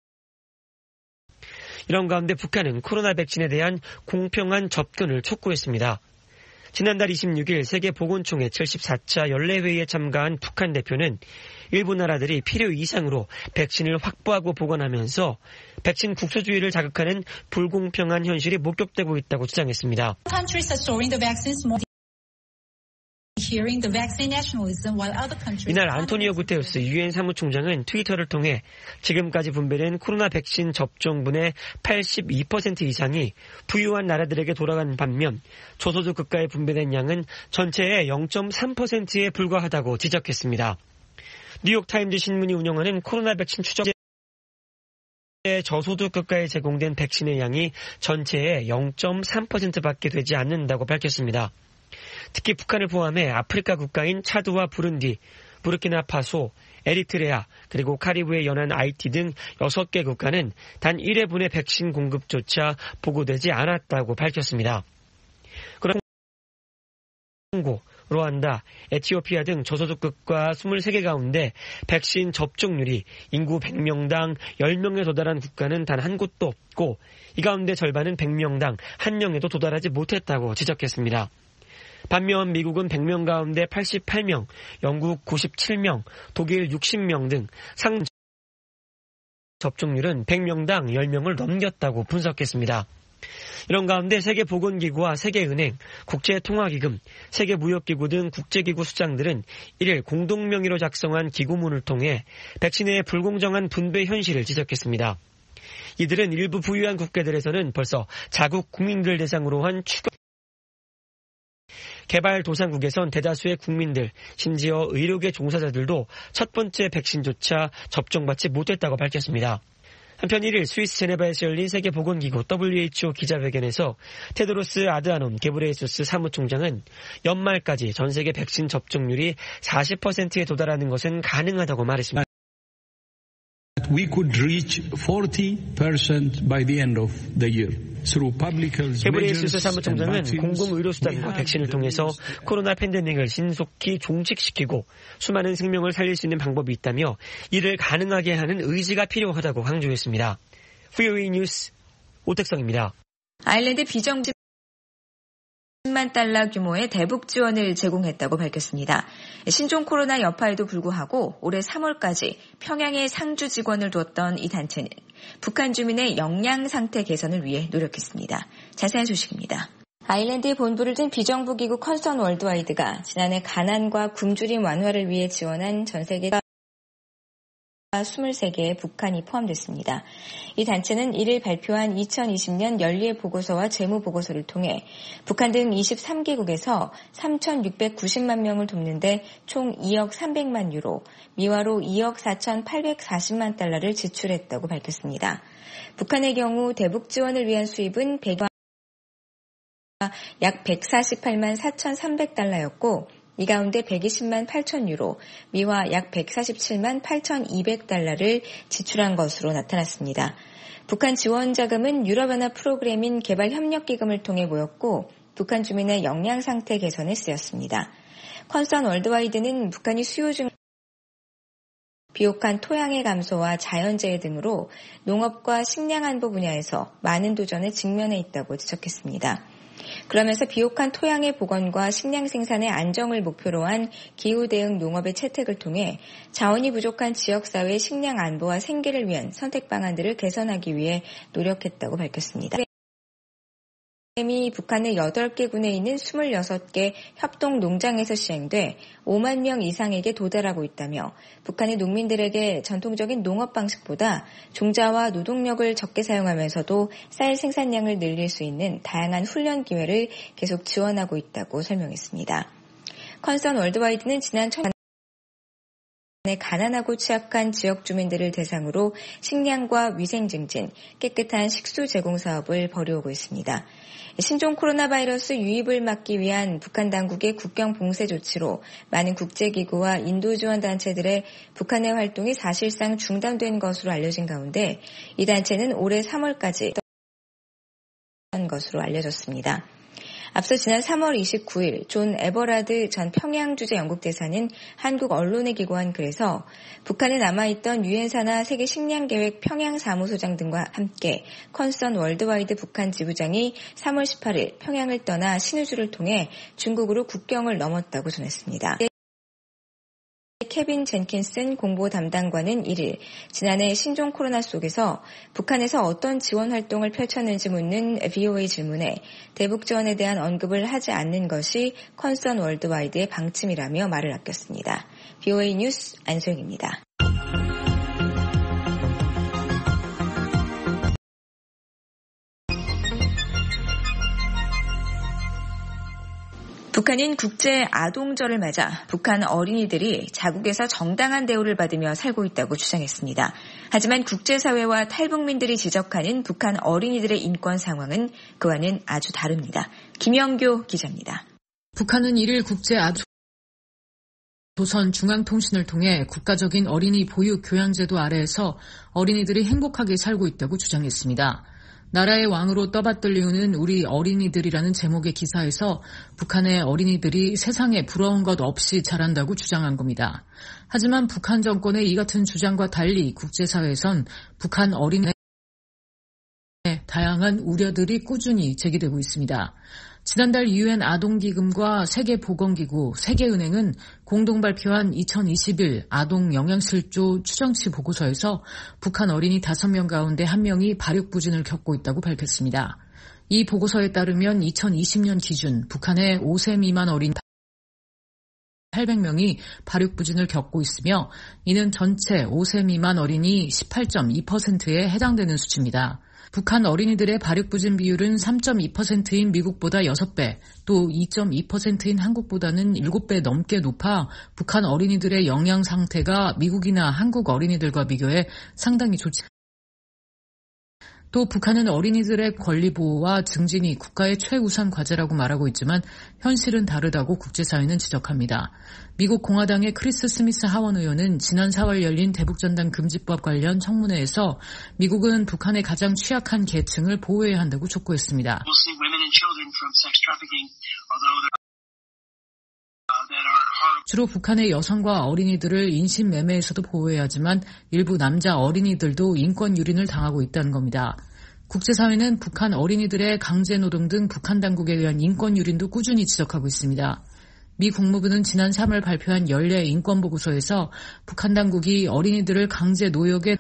이런 가운데 북한은 코로나 백신에 대한 공평한 접근을 촉구했습니다. 지난달 이십육일 세계보건총회 칠십사 차 연례회의에 참가한 북한 대표는 일부 나라들이 필요 이상으로 백신을 확보하고 보관하면서 백신 국소주의를 자극하는 불공평한 현실이 목격되고 있다고 주장했습니다. 이날 안토니오 구테우스 유엔 사무총장은 트위터를 통해 지금까지 분배된 코로나 백신 접종분의 팔십이 퍼센트 이상이 부유한 나라들에게 돌아간 반면 저소득 국가에 분배된 양은 전체의 영 점 삼 퍼센트에 불과하다고 지적했습니다. 뉴욕타임즈 신문이 운영하는 코로나 백신 추적 저소득 국가에 제공된 백신의 양이 전체의 영 점 삼 퍼센트밖에 되지 않는다고 밝혔습니다. 특히 북한을 포함해 아프리카 국가인 차드와 부룬디, 부르키나파소, 에리트레아, 그리고 카리브해 연안 아이티 등 여섯 개 국가는 단 일 회분의 백신 공급조차 보고되지 않았다고 밝혔습니다. 그러나 콩고, 루안다, 에티오피아 등 저소득 국가 이십삼 개 가운데 백신 접종률이 인구 백 명당 십 명에 도달한 국가는 단 한 곳도 없고 이 가운데 절반은 백 명당 한 명에도 도달하지 못했다고 지적했습니다. 반면 미국은 백 명 가운데 팔십팔 명, 영국 구십칠 명, 독일 육십 명 등 상 접종률은 백 명당 십 명을 넘겼다고 분석했습니다. 이런 가운데 세계보건기구와 세계은행, 국제통화기금, 세계무역기구 등 국제기구 수장들은 이일 공동명의로 작성한 기구문을 통해 백신의 불공정한 분배 현실을 지적했습니다. 이들은 일부 부유한 국가들에서는 벌써 자국 국민들 대상으로 한 추가 개발도상국에선 대다수의 국민들, 심지어 의료계 종사자들도 첫 번째 백신조차 접종받지 못했다고 밝혔습니다. 한편 일일 스위스 제네바에서 열린 세계보건기구 더블유에이치오 기자회견에서 테드로스 아드하놈 게브레예수스 사무총장은 연말까지 전 세계 백신 접종률이 사십 퍼센트에 도달하는 것은 가능하다고 말했습니다.
We could reach forty percent by the end of the year.
게브레예수스 사무총장은 공공의료수단과 백신을 통해서 코로나 팬데믹을 신속히 종식시키고 수많은 생명을 살릴 수 있는 방법이 있다며 이를 가능하게 하는 의지가 필요하다고 강조했습니다. 브이오에이 뉴스 오택성입니다.
아일랜드 비정규 십만 달러 규모의 대북 지원을 제공했다고 밝혔습니다. 신종 코로나 여파에도 불구하고 올해 삼월까지 평양에 상주 직원을 두었던 이 단체는 북한 주민의 역량 상태 개선을 위해 노력했습니다. 자세한 소식입니다. 아일랜드에 본부를 둔 비정부 기구 컨선 월드와이드가 지난해 가난과 굶주림 완화를 위해 지원한 전 세계 이십삼 개의 북한이 포함됐습니다. 이 단체는 이를 발표한 이천이십 년 연례 보고서와 재무 보고서를 통해 북한 등 이십삼 개국에서 삼천육백구십만 명을 돕는데 총 이억 삼백만 유로, 미화로 이억 사천팔백사십만 달러를 지출했다고 밝혔습니다. 북한의 경우 대북 지원을 위한 수입은 약 백사십팔만 사천삼백 달러였고 이 가운데 백이십만 팔천 유로, 미화 약 백사십칠만 팔천이백 달러를 지출한 것으로 나타났습니다. 북한 지원 자금은 유럽연합 프로그램인 개발협력기금을 통해 모였고 북한 주민의 역량 상태 개선에 쓰였습니다. 컨선 월드와이드는 북한이 수요 중 비옥한 토양의 감소와 자연재해 등으로 농업과 식량 안보 분야에서 많은 도전에 직면해 있다고 지적했습니다. 그러면서 비옥한 토양의 복원과 식량 생산의 안정을 목표로 한 기후 대응 농업의 채택을 통해 자원이 부족한 지역사회의 식량 안보와 생계를 위한 선택 방안들을 개선하기 위해 노력했다고 밝혔습니다. 이 북한의 여덟 개 군에 있는 스물여섯 개 협동 농장에서 시행돼 오만 명 이상에게 도달하고 있다며 북한의 농민들에게 전통적인 농업 방식보다 종자와 노동력을 적게 사용하면서도 쌀 생산량을 늘릴 수 있는 다양한 훈련 기회를 계속 지원하고 있다고 설명했습니다. 컨선 월드와이드는 지난 가난하고 취약한 지역 주민들을 대상으로 식량과 위생 증진, 깨끗한 식수 제공 사업을 벌여오고 있습니다. 신종 코로나 바이러스 유입을 막기 위한 북한 당국의 국경 봉쇄 조치로 많은 국제기구와 인도 지원 단체들의 북한의 활동이 사실상 중단된 것으로 알려진 가운데 이 단체는 올해 삼월까지 한 것으로 알려졌습니다. 앞서 지난 삼월 이십구일 존 에버라드 전 평양주재 영국대사는 한국 언론에 기고한 글에서 북한에 남아있던 유엔사나 세계식량계획 평양사무소장 등과 함께 컨선 월드와이드 북한 지부장이 삼월 십팔일 평양을 떠나 신의주를 통해 중국으로 국경을 넘었다고 전했습니다. 케빈 젠킨슨 공보 담당관은 일일 지난해 신종 코로나 속에서 북한에서 어떤 지원 활동을 펼쳤는지 묻는 브이오에이 질문에 대북 지원에 대한 언급을 하지 않는 것이 컨선 월드와이드의 방침이라며 말을 아꼈습니다. 브이오에이 뉴스 안소영입니다. 북한인 국제 아동절을 맞아 북한 어린이들이 자국에서 정당한 대우를 받으며 살고 있다고 주장했습니다. 하지만 국제사회와 탈북민들이 지적하는 북한 어린이들의 인권 상황은 그와는 아주 다릅니다. 김영교 기자입니다.
북한은 일일 국제 아동 조선중앙통신을 통해 국가적인 어린이 보육 교양제도 아래에서 어린이들이 행복하게 살고 있다고 주장했습니다. 나라의 왕으로 떠받들리우는 우리 어린이들이라는 제목의 기사에서 북한의 어린이들이 세상에 부러운 것 없이 자란다고 주장한 겁니다. 하지만 북한 정권의 이 같은 주장과 달리 국제사회에선 북한 어린이의 다양한 우려들이 꾸준히 제기되고 있습니다. 지난달 유엔 아동기금과 세계보건기구, 세계은행은 공동 발표한 이천이십일 아동 영양실조 추정치 보고서에서 북한 어린이 다섯 명 가운데 한 명이 발육부진을 겪고 있다고 밝혔습니다. 이 보고서에 따르면 이천이십년 기준 북한의 오 세 미만 어린 팔백 명이 발육부진을 겪고 있으며 이는 전체 오 세 미만 어린이 십팔 점 이 퍼센트에 해당되는 수치입니다. 북한 어린이들의 발육부진 비율은 삼 점 이 퍼센트인 미국보다 여섯 배, 또 이 점 이 퍼센트인 한국보다는 일곱 배 넘게 높아 북한 어린이들의 영양 상태가 미국이나 한국 어린이들과 비교해 상당히 좋지. 또 북한은 어린이들의 권리 보호와 증진이 국가의 최우선 과제라고 말하고 있지만 현실은 다르다고 국제사회는 지적합니다. 미국 공화당의 크리스 스미스 하원 의원은 지난 사월 열린 대북전단 금지법 관련 청문회에서 미국은 북한의 가장 취약한 계층을 보호해야 한다고 촉구했습니다. 주로 북한의 여성과 어린이들을 인신매매에서도 보호해야 하지만 일부 남자 어린이들도 인권 유린을 당하고 있다는 겁니다. 국제사회는 북한 어린이들의 강제노동 등 북한 당국에 의한 인권 유린도 꾸준히 지적하고 있습니다. 미 국무부는 지난 삼월 발표한 연례 인권보고서에서 북한 당국이 어린이들을 강제 노역에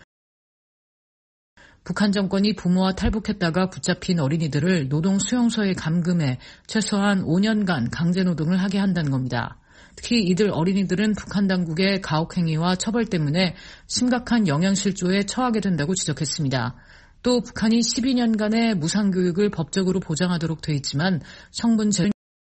북한 정권이 부모와 탈북했다가 붙잡힌 어린이들을 노동 수용소에 감금해 최소한 오 년간 강제노동을 하게 한다는 겁니다. 특히 이들 어린이들은 북한 당국의 가혹행위와 처벌 때문에 심각한 영양실조에 처하게 된다고 지적했습니다. 또 북한이 십이 년간의 무상교육을 법적으로 보장하도록 돼 있지만 성분제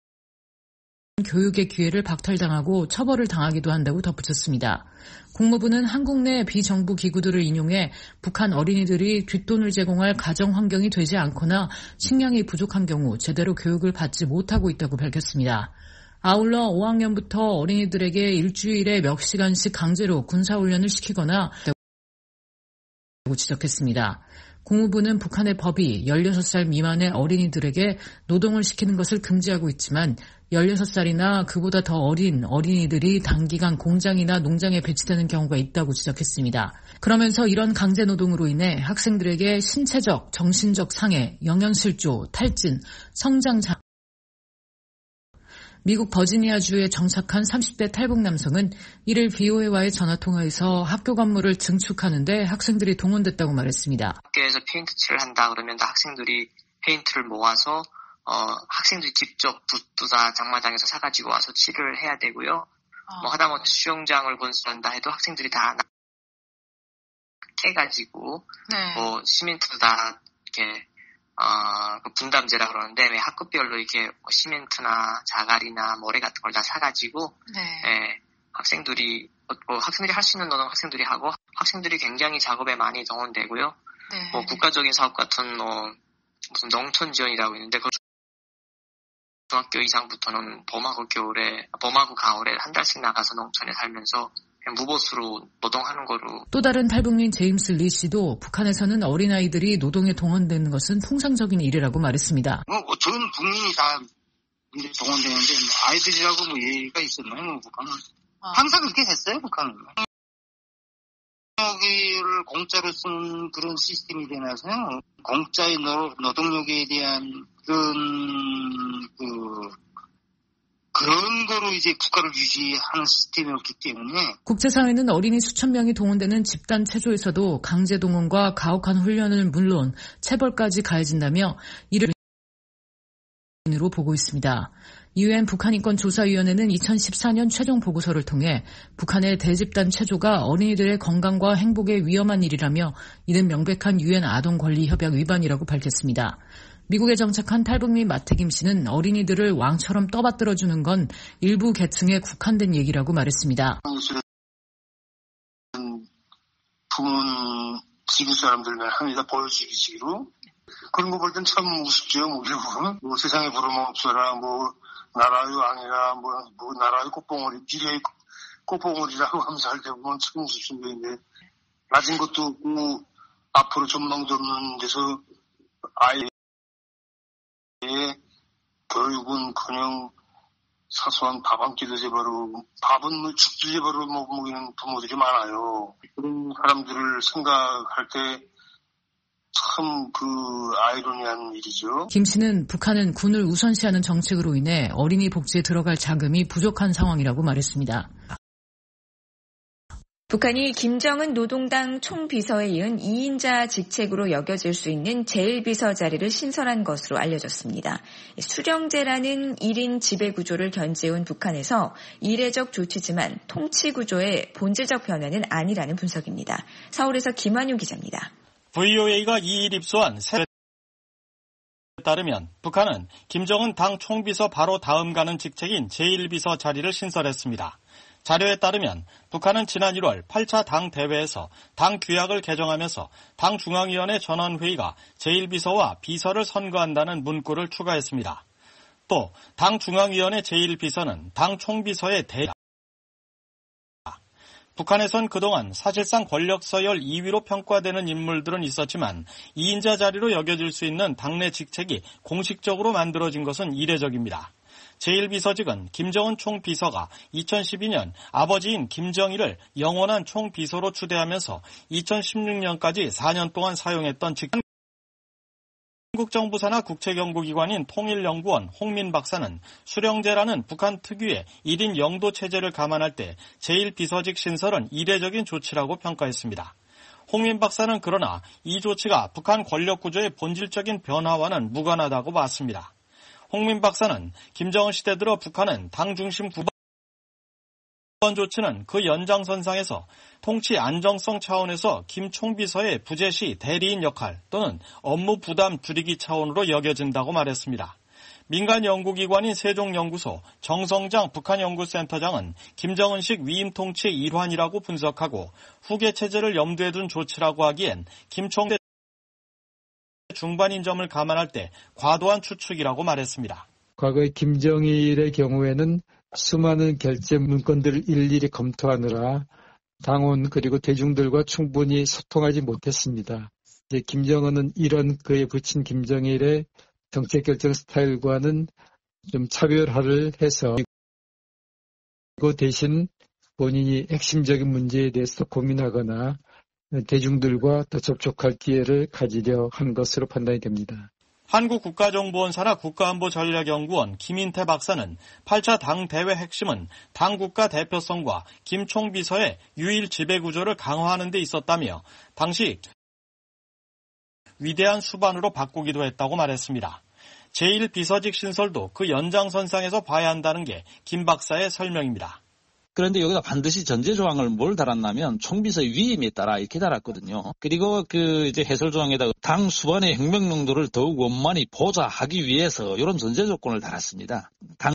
교육의 기회를 박탈당하고 처벌을 당하기도 한다고 덧붙였습니다. 국무부는 한국 내 비정부 기구들을 인용해 북한 어린이들이 뒷돈을 제공할 가정 환경이 되지 않거나 식량이 부족한 경우 제대로 교육을 받지 못하고 있다고 밝혔습니다. 아울러 오 학년부터 어린이들에게 일주일에 몇 시간씩 강제로 군사훈련을 시키거나 지적했습니다. 국무부는 북한의 법이 열여섯 살 미만의 어린이들에게 노동을 시키는 것을 금지하고 있지만 열여섯 살이나 그보다 더 어린 어린이들이 단기간 공장이나 농장에 배치되는 경우가 있다고 지적했습니다. 그러면서 이런 강제노동으로 인해 학생들에게 신체적, 정신적 상해, 영양실조, 탈진, 성장 장애 미국 버지니아주에 정착한 삼십 대 탈북 남성은 이를 비오에이와의 전화통화에서 학교 건물을 증축하는 데 학생들이 동원됐다고 말했습니다.
학교에서 페인트 칠을 한다 그러면 학생들이 페인트를 모아서 어, 학생들이 직접 붓두사 장마당에서 사가지고 와서 칠을 해야 되고요. 어. 뭐 하다못해 수영장을 건설한다 해도 학생들이 다 깨가지고 네. 뭐 시멘트도 다 이렇게 어, 분담제라 그러는데 왜 학급별로 이렇게 시멘트나 자갈이나 모래 같은 걸 다 사가지고 네. 예, 학생들이 뭐 학생들이 할 수 있는 노동 학생들이 하고 학생들이 굉장히 작업에 많이 동원되고요. 네. 뭐 국가적인 사업 같은 뭐 무슨 농촌 지원이라고 있는데 그 중학교 이상부터는 봄하고 겨울에 봄하고 가을에 한 달씩 나가서 농촌에 살면서 무보수로 노동하는 거로.
또 다른 탈북민 제임스 리 씨도 북한에서는 어린아이들이 노동에 동원되는 것은 통상적인 일이라고 말했습니다.
뭐 저는 국민이 다 동원되는데 아이들이라고 뭐 예의가 있었나요? 북한은 아. 항상 그렇게 됐어요. 북한은. 노동력을 공짜로 쓰는 그런 시스템이 되나서요. 공짜의 노, 노동력에 대한 그런 그 그런 거로 이제 국가를 유지하는 시스템이었기 때문에
국제사회는 어린이 수천 명이 동원되는 집단 체조에서도 강제 동원과 가혹한 훈련은 물론 체벌까지 가해진다며 이를 으로 보고 있습니다. 유엔 북한인권조사위원회는 이천십사 년 최종 보고서를 통해 북한의 대집단 체조가 어린이들의 건강과 행복에 위험한 일이라며 이는 명백한 유엔 아동권리협약 위반이라고 밝혔습니다. 미국에 정착한 탈북민 마태김 씨는 어린이들을 왕처럼 떠받들어주는 건 일부 계층에 국한된 얘기라고 말했습니다.
부모는 지구 사람들만 합니다. 보여주기식으로. 그런 거 볼 땐 참 우습죠. 뭐, 뭐 세상에 부름 없어라, 뭐 나라의 왕이라, 뭐, 뭐 나라의 꽃봉오리, 미래의 꽃봉오리라고 하면서 할 때 보면 참 우습습니다. 낮은 것도 없고 앞으로 전망도 없는 데서 아이 교육은커녕 사소한 밥 한 끼도 제바로 밥은 뭐 죽도 제바로 먹이는 부모들이 많아요. 그런 사람들을 생각할 때 참 그 아이러니한 일이죠.
김 씨는 북한은 군을 우선시하는 정책으로 인해 어린이 복지에 들어갈 자금이 부족한 상황이라고 말했습니다.
북한이 김정은 노동당 총비서에 이은 이 인자 직책으로 여겨질 수 있는 제일 비서 자리를 신설한 것으로 알려졌습니다. 수령제라는 일 인 지배구조를 견지해온 북한에서 이례적 조치지만 통치구조의 본질적 변화는 아니라는 분석입니다. 서울에서 김환유 기자입니다.
브이오에이가 이일 입수한 새 따르면 북한은 김정은 당 총비서 바로 다음 가는 직책인 제일 비서 자리를 신설했습니다. 자료에 따르면 북한은 지난 일월 팔 차 당 대회에서 당 규약을 개정하면서 당 중앙위원회 전원회의가 제일 비서와 비서를 선거한다는 문구를 추가했습니다. 또 당 중앙위원회 제일 비서는 당 총비서의 대 북한에선 그동안 사실상 권력 서열 이 위로 평가되는 인물들은 있었지만 이 인자 자리로 여겨질 수 있는 당내 직책이 공식적으로 만들어진 것은 이례적입니다. 제일 비서직은 김정은 총비서가 이천십이 년 아버지인 김정일을 영원한 총비서로 추대하면서 이천십육 년까지 사 년 동안 사용했던 직책. 한국 정부 산하 국책연구기관인 통일연구원 홍민 박사는 수령제라는 북한 특유의 일 인 영도 체제를 감안할 때 제일 비서직 신설은 이례적인 조치라고 평가했습니다. 홍민 박사는 그러나 이 조치가 북한 권력구조의 본질적인 변화와는 무관하다고 봤습니다. 홍민 박사는 김정은 시대 들어 북한은 당 중심 구번 조치는 그 연장선상에서 통치 안정성 차원에서 김 총비서의 부재시 대리인 역할 또는 업무 부담 줄이기 차원으로 여겨진다고 말했습니다. 민간 연구기관인 세종연구소 정성장 북한연구센터장은 김정은식 위임 통치의 일환이라고 분석하고 후계 체제를 염두에 둔 조치라고 하기엔 김 총비 중반인 점을 감안할 때 과도한 추측이라고 말했습니다.
과거의 김정일의 경우에는 수많은 결재 문건들을 일일이 검토하느라 당원 그리고 대중들과 충분히 소통하지 못했습니다. 이제 김정은은 이런 그에 붙인 김정일의 정책 결정 스타일과는 좀 차별화를 해서 그리고 대신 본인이 핵심적인 문제에 대해서 고민하거나 대중들과 더 접촉할 기회를 가지려 한 것으로 판단이 됩니다.
한국국가정보원사나 국가안보전략연구원 김인태 박사는 팔 차 당대회 핵심은 당국가 대표성과 김총비서의 유일 지배구조를 강화하는 데 있었다며 당시 위대한 수반으로 바꾸기도 했다고 말했습니다. 제일 비서직 신설도 그 연장선상에서 봐야 한다는 게 김 박사의 설명입니다.
그런데 여기다 반드시 전제 조항을 뭘 달았냐면 총비서의 위임에 따라 이렇게 달았거든요. 그리고 그 이제 해설 조항에다가 당 수반의 혁명능도를 더욱 원만히 보좌하기 위해서 이런 전제 조건을 달았습니다. 당,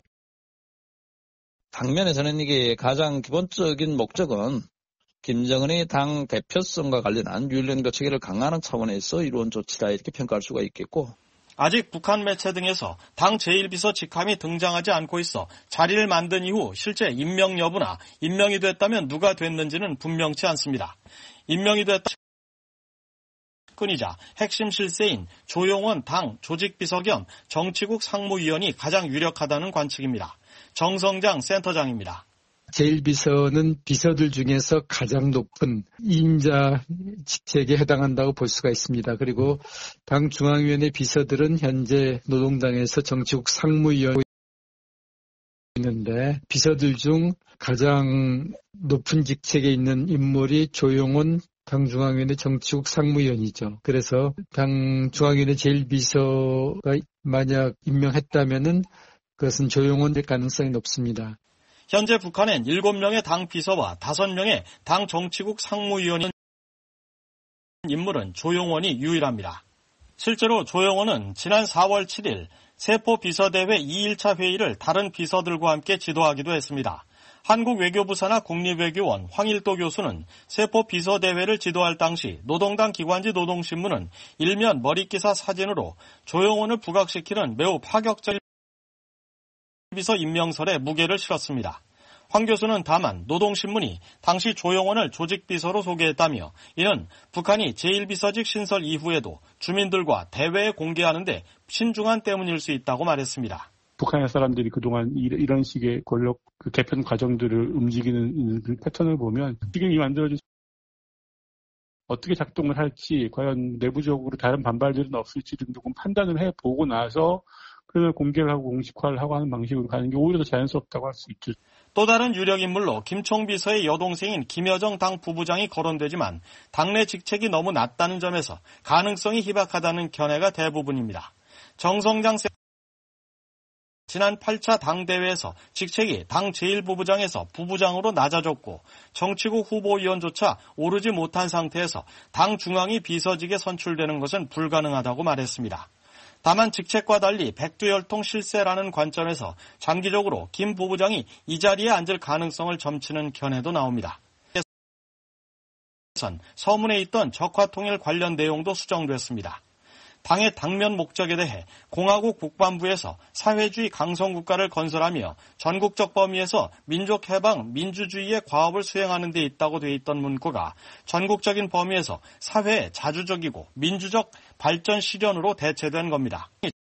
당면에서는 이게 가장 기본적인 목적은 김정은의 당 대표성과 관련한 윤리연구 체계를 강화하는 차원에서 이루어진 조치다 이렇게 평가할 수가 있겠고,
아직 북한 매체 등에서 당 제일 비서 직함이 등장하지 않고 있어 자리를 만든 이후 실제 임명 여부나 임명이 됐다면 누가 됐는지는 분명치 않습니다. 임명이 됐다 끈이자 핵심 실세인 조용원 당 조직비서 겸 정치국 상무위원이 가장 유력하다는 관측입니다. 정성장 센터장입니다.
제일 비서는 비서들 중에서 가장 높은 임자 직책에 해당한다고 볼 수가 있습니다. 그리고 당 중앙위원회 비서들은 현재 노동당에서 정치국 상무위원 있는데 비서들 중 가장 높은 직책에 있는 인물이 조용원 당 중앙위원회 정치국 상무위원이죠. 그래서 당 중앙위원회 제일 비서가 만약 임명했다면은 그것은 조용원일 가능성이 높습니다.
현재 북한엔 일곱 명의 당 비서와 다섯 명의 당 정치국 상무위원인 인물은 조용원이 유일합니다. 실제로 조용원은 지난 사월 칠일 세포 비서대회 이 일차 회의를 다른 비서들과 함께 지도하기도 했습니다. 한국 외교부사나 국립외교원 황일도 교수는 세포 비서대회를 지도할 당시 노동당 기관지 노동신문은 일면 머릿기사 사진으로 조용원을 부각시키는 매우 파격적인 비서 임명설에 무게를 실었습니다. 황 교수는 다만 노동신문이 당시 조용원을 조직비서로 소개했다며 이는 북한이 제일 비서직 신설 이후에도 주민들과 대외에 공개하는데 신중한 때문일 수 있다고 말했습니다.
북한의 사람들이 그동안 이런 식의 권력 그 개편 과정들을 움직이는 그 패턴을 보면 지금 이 만들어진 어떻게 작동을 할지 과연 내부적으로 다른 반발들은 없을지를 조금 판단을 해보고 나서 그걸 공개를 하고 공식화를 하고 하는 방식으로 가는 게 오히려 더 자연스럽다고 할 수 있죠.
또 다른 유력 인물로 김총비서의 여동생인 김여정 당 부부장이 거론되지만 당내 직책이 너무 낮다는 점에서 가능성이 희박하다는 견해가 대부분입니다. 정성장 지난 팔 차 당대회에서 직책이 당 제일 부부장에서 부부장으로 낮아졌고 정치국 후보위원조차 오르지 못한 상태에서 당 중앙이 비서직에 선출되는 것은 불가능하다고 말했습니다. 다만 직책과 달리 백두혈통 실세라는 관점에서 장기적으로 김 부부장이 이 자리에 앉을 가능성을 점치는 견해도 나옵니다. 서문에 있던 적화통일 관련 내용도 수정됐습니다. 당의 당면 목적에 대해 공화국 국방부에서 사회주의 강성국가를 건설하며 전국적 범위에서 민족해방, 민주주의의 과업을 수행하는 데 있다고 돼 있던 문구가 전국적인 범위에서 사회의 자주적이고 민주적 발전 실현으로 대체된 겁니다.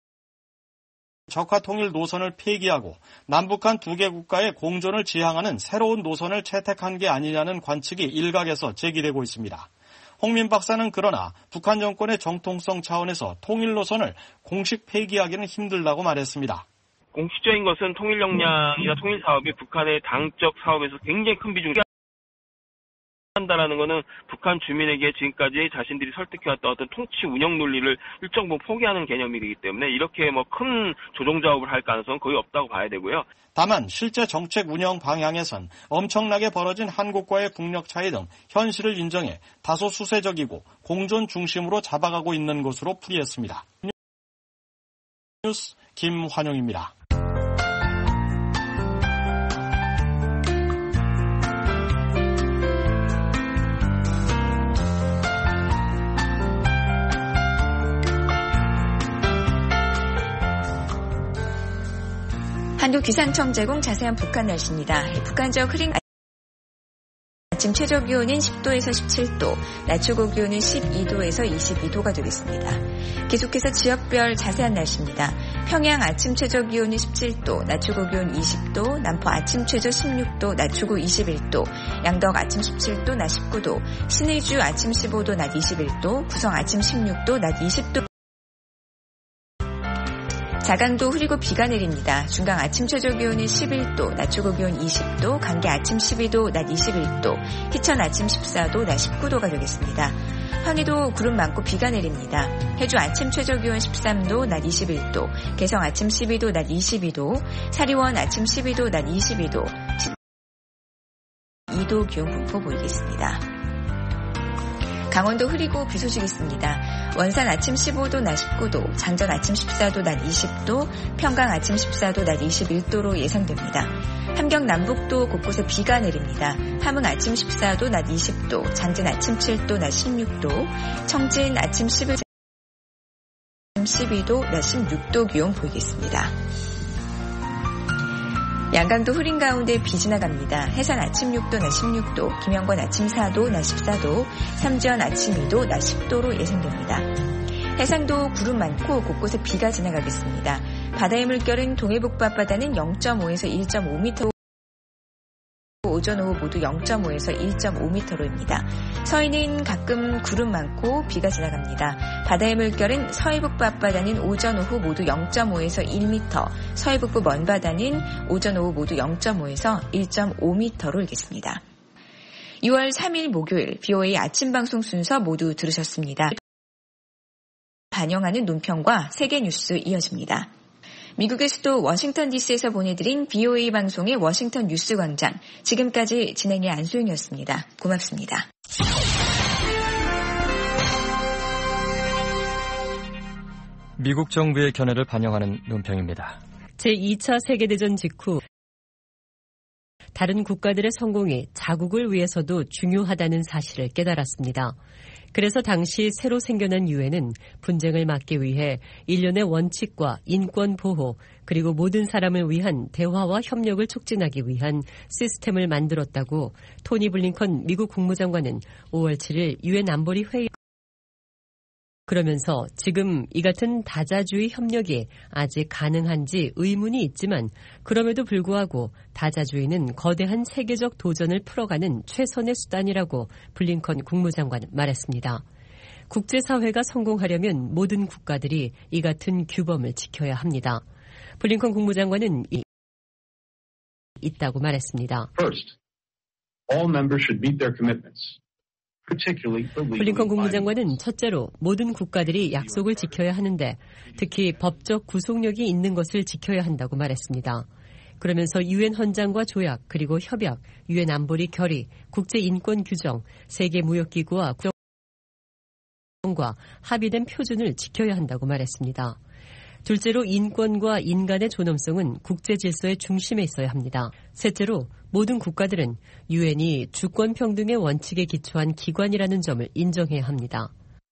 적화통일 노선을 폐기하고 남북한 두 개 국가의 공존을 지향하는 새로운 노선을 채택한 게 아니냐는 관측이 일각에서 제기되고 있습니다. 홍민 박사는 그러나 북한 정권의 정통성 차원에서 통일 노선을 공식 폐기하기는 힘들다고 말했습니다.
공식적인 것은 통일 역량이나 통일 사업이 북한의 당적 사업에서 굉장히 큰 비중을 한다라는 것은 북한 주민에게 지금까지 자신들이 설득해왔던 어떤 통치 운영 논리를 일정 부분 포기하는 개념이기 때문에 이렇게 뭐 큰 조정 작업을 할 가능성은 거의 없다고 봐야 되고요.
다만 실제 정책 운영 방향에선 엄청나게 벌어진 한국과의 국력 차이 등 현실을 인정해 다소 수세적이고 공존 중심으로 잡아가고 있는 것으로 풀이했습니다. 뉴스 김환용입니다.
한국기상청 제공 자세한 북한 날씨입니다. 북한적 흐린 아침 최저 기온은 십 도에서 십칠 도, 낮 최고 기온은 십이 도에서 이십이 도가 되겠습니다. 계속해서 지역별 자세한 날씨입니다. 평양 아침 최저 기온은 십칠 도, 낮 최고 기온 이십 도, 남포 아침 최저 십육 도, 낮 최고 이십일 도, 양덕 아침 십칠 도, 낮 십구 도, 신의주 아침 십오 도, 낮 이십일 도, 구성 아침 십육 도, 낮 이십 도 자강도 흐리고 비가 내립니다. 중강 아침 최저기온은 십일 도, 낮 최고기온 이십 도, 강계 아침 십이 도, 낮 이십일 도, 희천 아침 십사 도, 낮 십구 도가 되겠습니다. 황해도 구름 많고 비가 내립니다. 해주 아침 최저기온 십삼 도, 낮 이십일 도, 개성 아침 십이 도, 낮 이십이 도, 사리원 아침 십이 도, 낮 이십이 도, 십이 도 기온 분포 보이겠습니다. 강원도 흐리고 비 소식 있습니다. 원산 아침 십오 도, 낮 십구 도, 장전 아침 십사 도, 낮 이십 도, 평강 아침 십사 도, 낮 이십일 도로 예상됩니다. 함경 남북도 곳곳에 비가 내립니다. 함흥 아침 십사 도, 낮 이십 도, 잔진 아침 칠 도, 낮 십육 도, 청진 아침 십일 도, 십이 도, 낮 십육 도 기온 보이겠습니다. 양강도 흐린 가운데 비 지나갑니다. 해산 아침 육 도, 낮 십육 도, 김영권 아침 사 도, 낮 십사 도, 삼지연 아침 이 도, 낮 십 도로 예상됩니다. 해상도 구름 많고 곳곳에 비가 지나가겠습니다. 바다의 물결은 동해북부 앞바다는 영 점 오에서 일 점 오 미터, 오전 오후 모두 영 점 오에서 일 점 오 미터로입니다. 서해는 가끔 구름 많고 비가 지나갑니다. 바다의 물결은 서해북부 앞바다는 오전 오후 모두 영 점 오에서 일 미터, 서해북부 먼바다는 오전 오후 모두 영 점 오에서 일 점 오 미터로 일겠습니다. 유월 삼 일 목요일 비오에이 아침 방송 순서 모두 들으셨습니다. 반영하는 논평과 세계 뉴스 이어집니다. 미국의 수도 워싱턴 디씨에서 보내드린 비오에이 방송의 워싱턴 뉴스 광장. 지금까지 진행의 안소영이었습니다. 고맙습니다.
미국 정부의 견해를 반영하는 논평입니다.
제이 차 세계대전 직후 다른 국가들의 성공이 자국을 위해서도 중요하다는 사실을 깨달았습니다. 그래서 당시 새로 생겨난 유엔은 분쟁을 막기 위해 일련의 원칙과 인권 보호 그리고 모든 사람을 위한 대화와 협력을 촉진하기 위한 시스템을 만들었다고 토니 블링컨 미국 국무장관은 오월 칠일 유엔 안보리 회의 그러면서 지금 이 같은 다자주의 협력이 아직 가능한지 의문이 있지만 그럼에도 불구하고 다자주의는 거대한 세계적 도전을 풀어가는 최선의 수단이라고 블링컨 국무장관은 말했습니다. 국제사회가 성공하려면 모든 국가들이 이 같은 규범을 지켜야 합니다. 블링컨 국무장관은 이, 있다고 말했습니다.
First, all members should meet their commitments.
블링컨 국무장관은 첫째로 모든 국가들이 약속을 지켜야 하는데 특히 법적 구속력이 있는 것을 지켜야 한다고 말했습니다. 그러면서 유엔 헌장과 조약 그리고 협약, 유엔 안보리 결의, 국제인권 규정, 세계무역기구와 국정과 합의된 표준을 지켜야 한다고 말했습니다. 둘째로 인권과 인간의 존엄성은 국제 질서의 중심에 있어야 합니다. 셋째로 모든 국가들은 유엔이 주권 평등의 원칙에 기초한 기관이라는 점을 인정해야 합니다.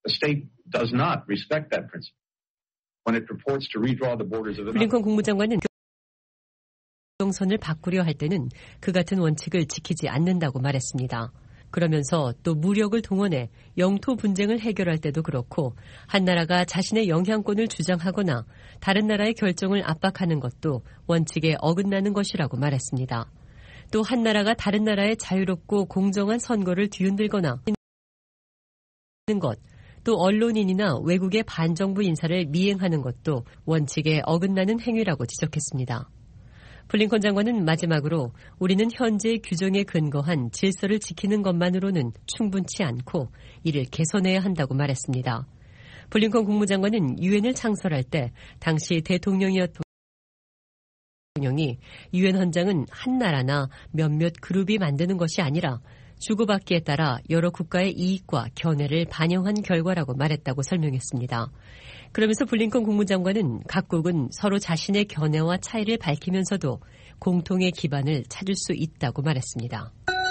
블링컨 국무장관은 경선을 바꾸려 할 때는 그 같은 원칙을 지키지 않는다고 말했습니다. 그러면서 또 무력을 동원해 영토 분쟁을 해결할 때도 그렇고 한 나라가 자신의 영향권을 주장하거나 다른 나라의 결정을 압박하는 것도 원칙에 어긋나는 것이라고 말했습니다. 또 한 나라가 다른 나라의 자유롭고 공정한 선거를 뒤흔들거나 하는 것, 또 언론인이나 외국의 반정부 인사를 미행하는 것도 원칙에 어긋나는 행위라고 지적했습니다. 블링컨 장관은 마지막으로 우리는 현재의 규정에 근거한 질서를 지키는 것만으로는 충분치 않고 이를 개선해야 한다고 말했습니다. 블링컨 국무장관은 유엔을 창설할 때 당시 대통령이었던 대통령이 유엔 헌장은 한 나라나 몇몇 그룹이 만드는 것이 아니라 주고받기에 따라 여러 국가의 이익과 견해를 반영한 결과라고 말했다고 설명했습니다. 그러면서 블링컨 국무장관은 각국은 서로 자신의 견해와 차이를 밝히면서도 공통의 기반을 찾을 수 있다고 말했습니다.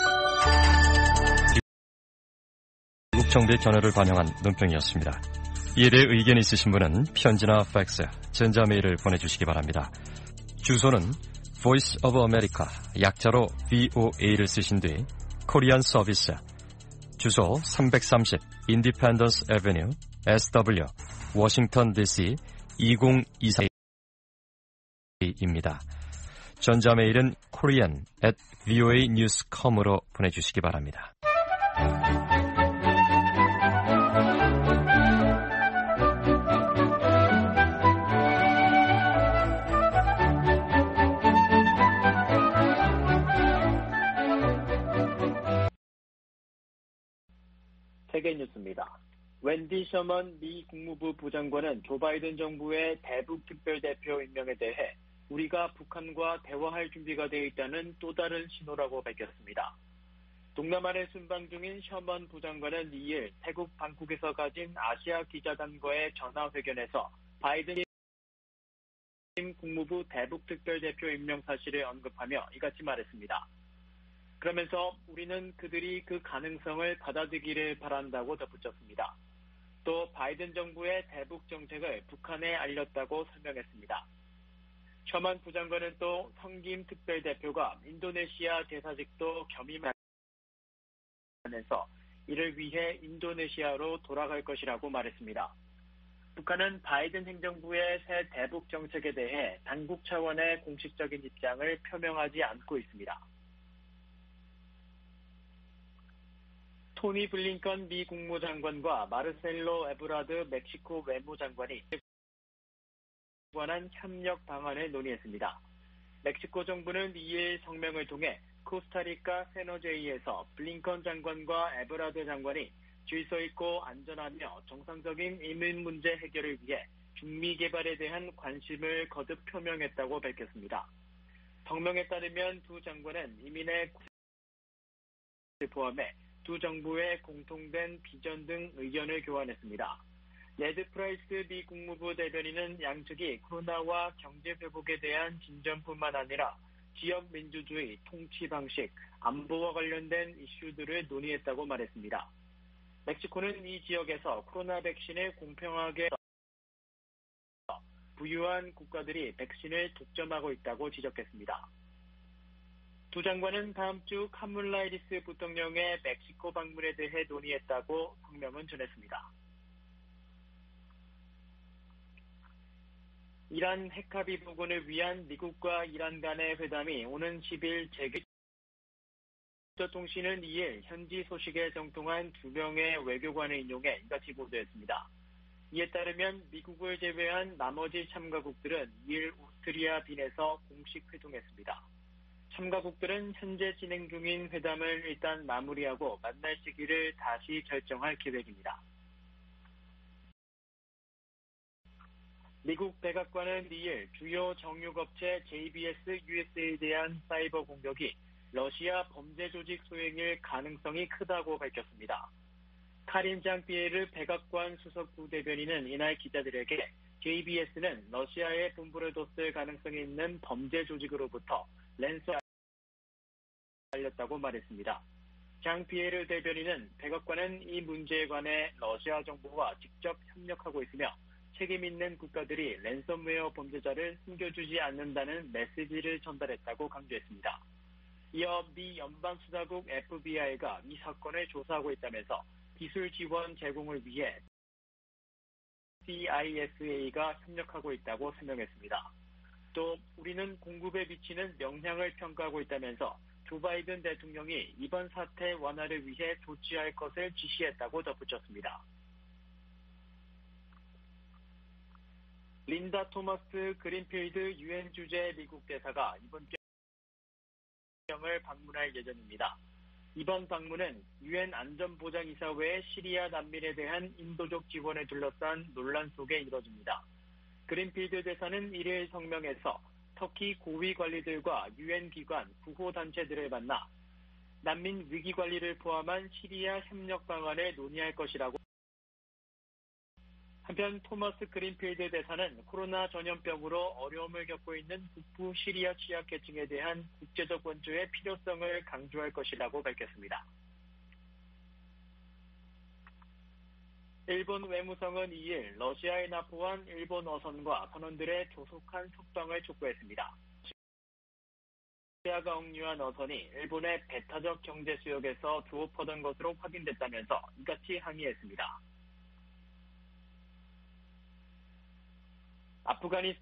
미국 정부의 견해를 반영한 논평이었습니다. 이에 대해 의견이 있으신 분은 편지나 팩스, 전자메일을 보내주시기 바랍니다. 주소는 Voice of America, 약자로 브이오에이를 쓰신 뒤 코리안 서비스, 주소 삼백삼십 Independence Avenue, 에스더블유, 워싱턴 디씨 이공이사입니다. 전자메일은 korean at voa news dot com으로 보내주시기 바랍니다.
세계 뉴스입니다. 웬디 셔먼 미 국무부 부장관은 조 바이든 정부의 대북 특별대표 임명에 대해 우리가 북한과 대화할 준비가 되어 있다는 또 다른 신호라고 밝혔습니다. 동남아를 순방 중인 셔먼 부장관은 이일 태국 방콕에서 가진 아시아 기자단과의 전화회견에서 바이든 국무부 대북 특별대표 임명 사실을 언급하며 이같이 말했습니다. 그러면서 우리는 그들이 그 가능성을 받아들이기를 바란다고 덧붙였습니다. 또 바이든 정부의 대북 정책을 북한에 알렸다고 설명했습니다. 셔먼 부장관은 또 성김 특별대표가 인도네시아 대사직도 겸임하면서 이를 위해 인도네시아로 돌아갈 것이라고 말했습니다. 북한은 바이든 행정부의 새 대북 정책에 대해 당국 차원의 공식적인 입장을 표명하지 않고 있습니다. 토니 블링컨 미 국무장관과 마르셀로 에브라드 멕시코 외무장관이 관한 협력 방안을 논의했습니다. 멕시코 정부는 이일 성명을 통해 코스타리카 세노제이에서 블링컨 장관과 에브라드 장관이 질서 있고 안전하며 정상적인 이민 문제 해결을 위해 중미 개발에 대한 관심을 거듭 표명했다고 밝혔습니다. 성명에 따르면 두 장관은 이민의 포함해 두 정부의 공통된 비전 등 의견을 교환했습니다. 네드 프라이스 미 국무부 대변인은 양측이 코로나와 경제 회복에 대한 진전뿐만 아니라 지역 민주주의, 통치 방식, 안보와 관련된 이슈들을 논의했다고 말했습니다. 멕시코는 이 지역에서 코로나 백신을 공평하게 부유한 국가들이 백신을 독점하고 있다고 지적했습니다. 두 장관은 다음 주 카몰라 해리스 부통령의 멕시코 방문에 대해 논의했다고 성명은 전했습니다. 이란 핵합의 복원을 위한 미국과 이란 간의 회담이 오는 십일 재개. 통신은 이일 현지 소식에 정통한 두 명의 외교관을 인용해 이같이 보도했습니다. 이에 따르면 미국을 제외한 나머지 참가국들은 이일 오스트리아 빈에서 공식 회동했습니다. 참가국들은 현재 진행 중인 회담을 일단 마무리하고 만날 시기를 다시 결정할 계획입니다. 미국 백악관은 이일 주요 정유업체 제이비에스 유에스에이에 대한 사이버 공격이 러시아 범죄 조직 소행일 가능성이 크다고 밝혔습니다. 카린 장피에르 백악관 수석 부대변인은 이날 기자들에게 제이비에스는 러시아에 본부를 뒀을 가능성이 있는 범죄 조직으로부터 랜섬 알렸다고 말했습니다. 장피에르 대변인은 백악관은 이 문제에 관해 러시아 정부와 직접 협력하고 있으며 책임 있는 국가들이 랜섬웨어 범죄자를 숨겨주지 않는다는 메시지를 전달했다고 강조했습니다. 이어 미 연방수사국 에프비아이가 이 사건을 조사하고 있다면서 기술 지원 제공을 위해 씨아이에스에이가 협력하고 있다고 설명했습니다. 또 우리는 공급에 미치는 영향을 평가하고 있다면서 조 바이든 대통령이 이번 사태 완화를 위해 조치할 것을 지시했다고 덧붙였습니다. 린다 토머스 그린필드 유엔 주재 미국 대사가 이번 병을 방문할 예정입니다. 이번 방문은 유엔 안전보장이사회의 시리아 난민에 대한 인도적 지원을 둘러싼 논란 속에 이뤄집니다. 그린필드 대사는 일일 성명에서 터키 고위 관리들과 유엔 기관, 구호단체들을 만나 난민 위기 관리를 포함한 시리아 협력 방안을 논의할 것이라고. 한편 토머스 그린필드 대사는 코로나 전염병으로 어려움을 겪고 있는 북부 시리아 취약계층에 대한 국제적 원조의 필요성을 강조할 것이라고 밝혔습니다. 일본 외무성은 이일 러시아에 납부한 일본 어선과 선원들의 조속한 석방을 촉구했습니다. 러시아가 억류한 어선이 일본의 배타적 경제 수역에서 조업하던 것으로 확인됐다면서 이같이 항의했습니다. 아프가니스탄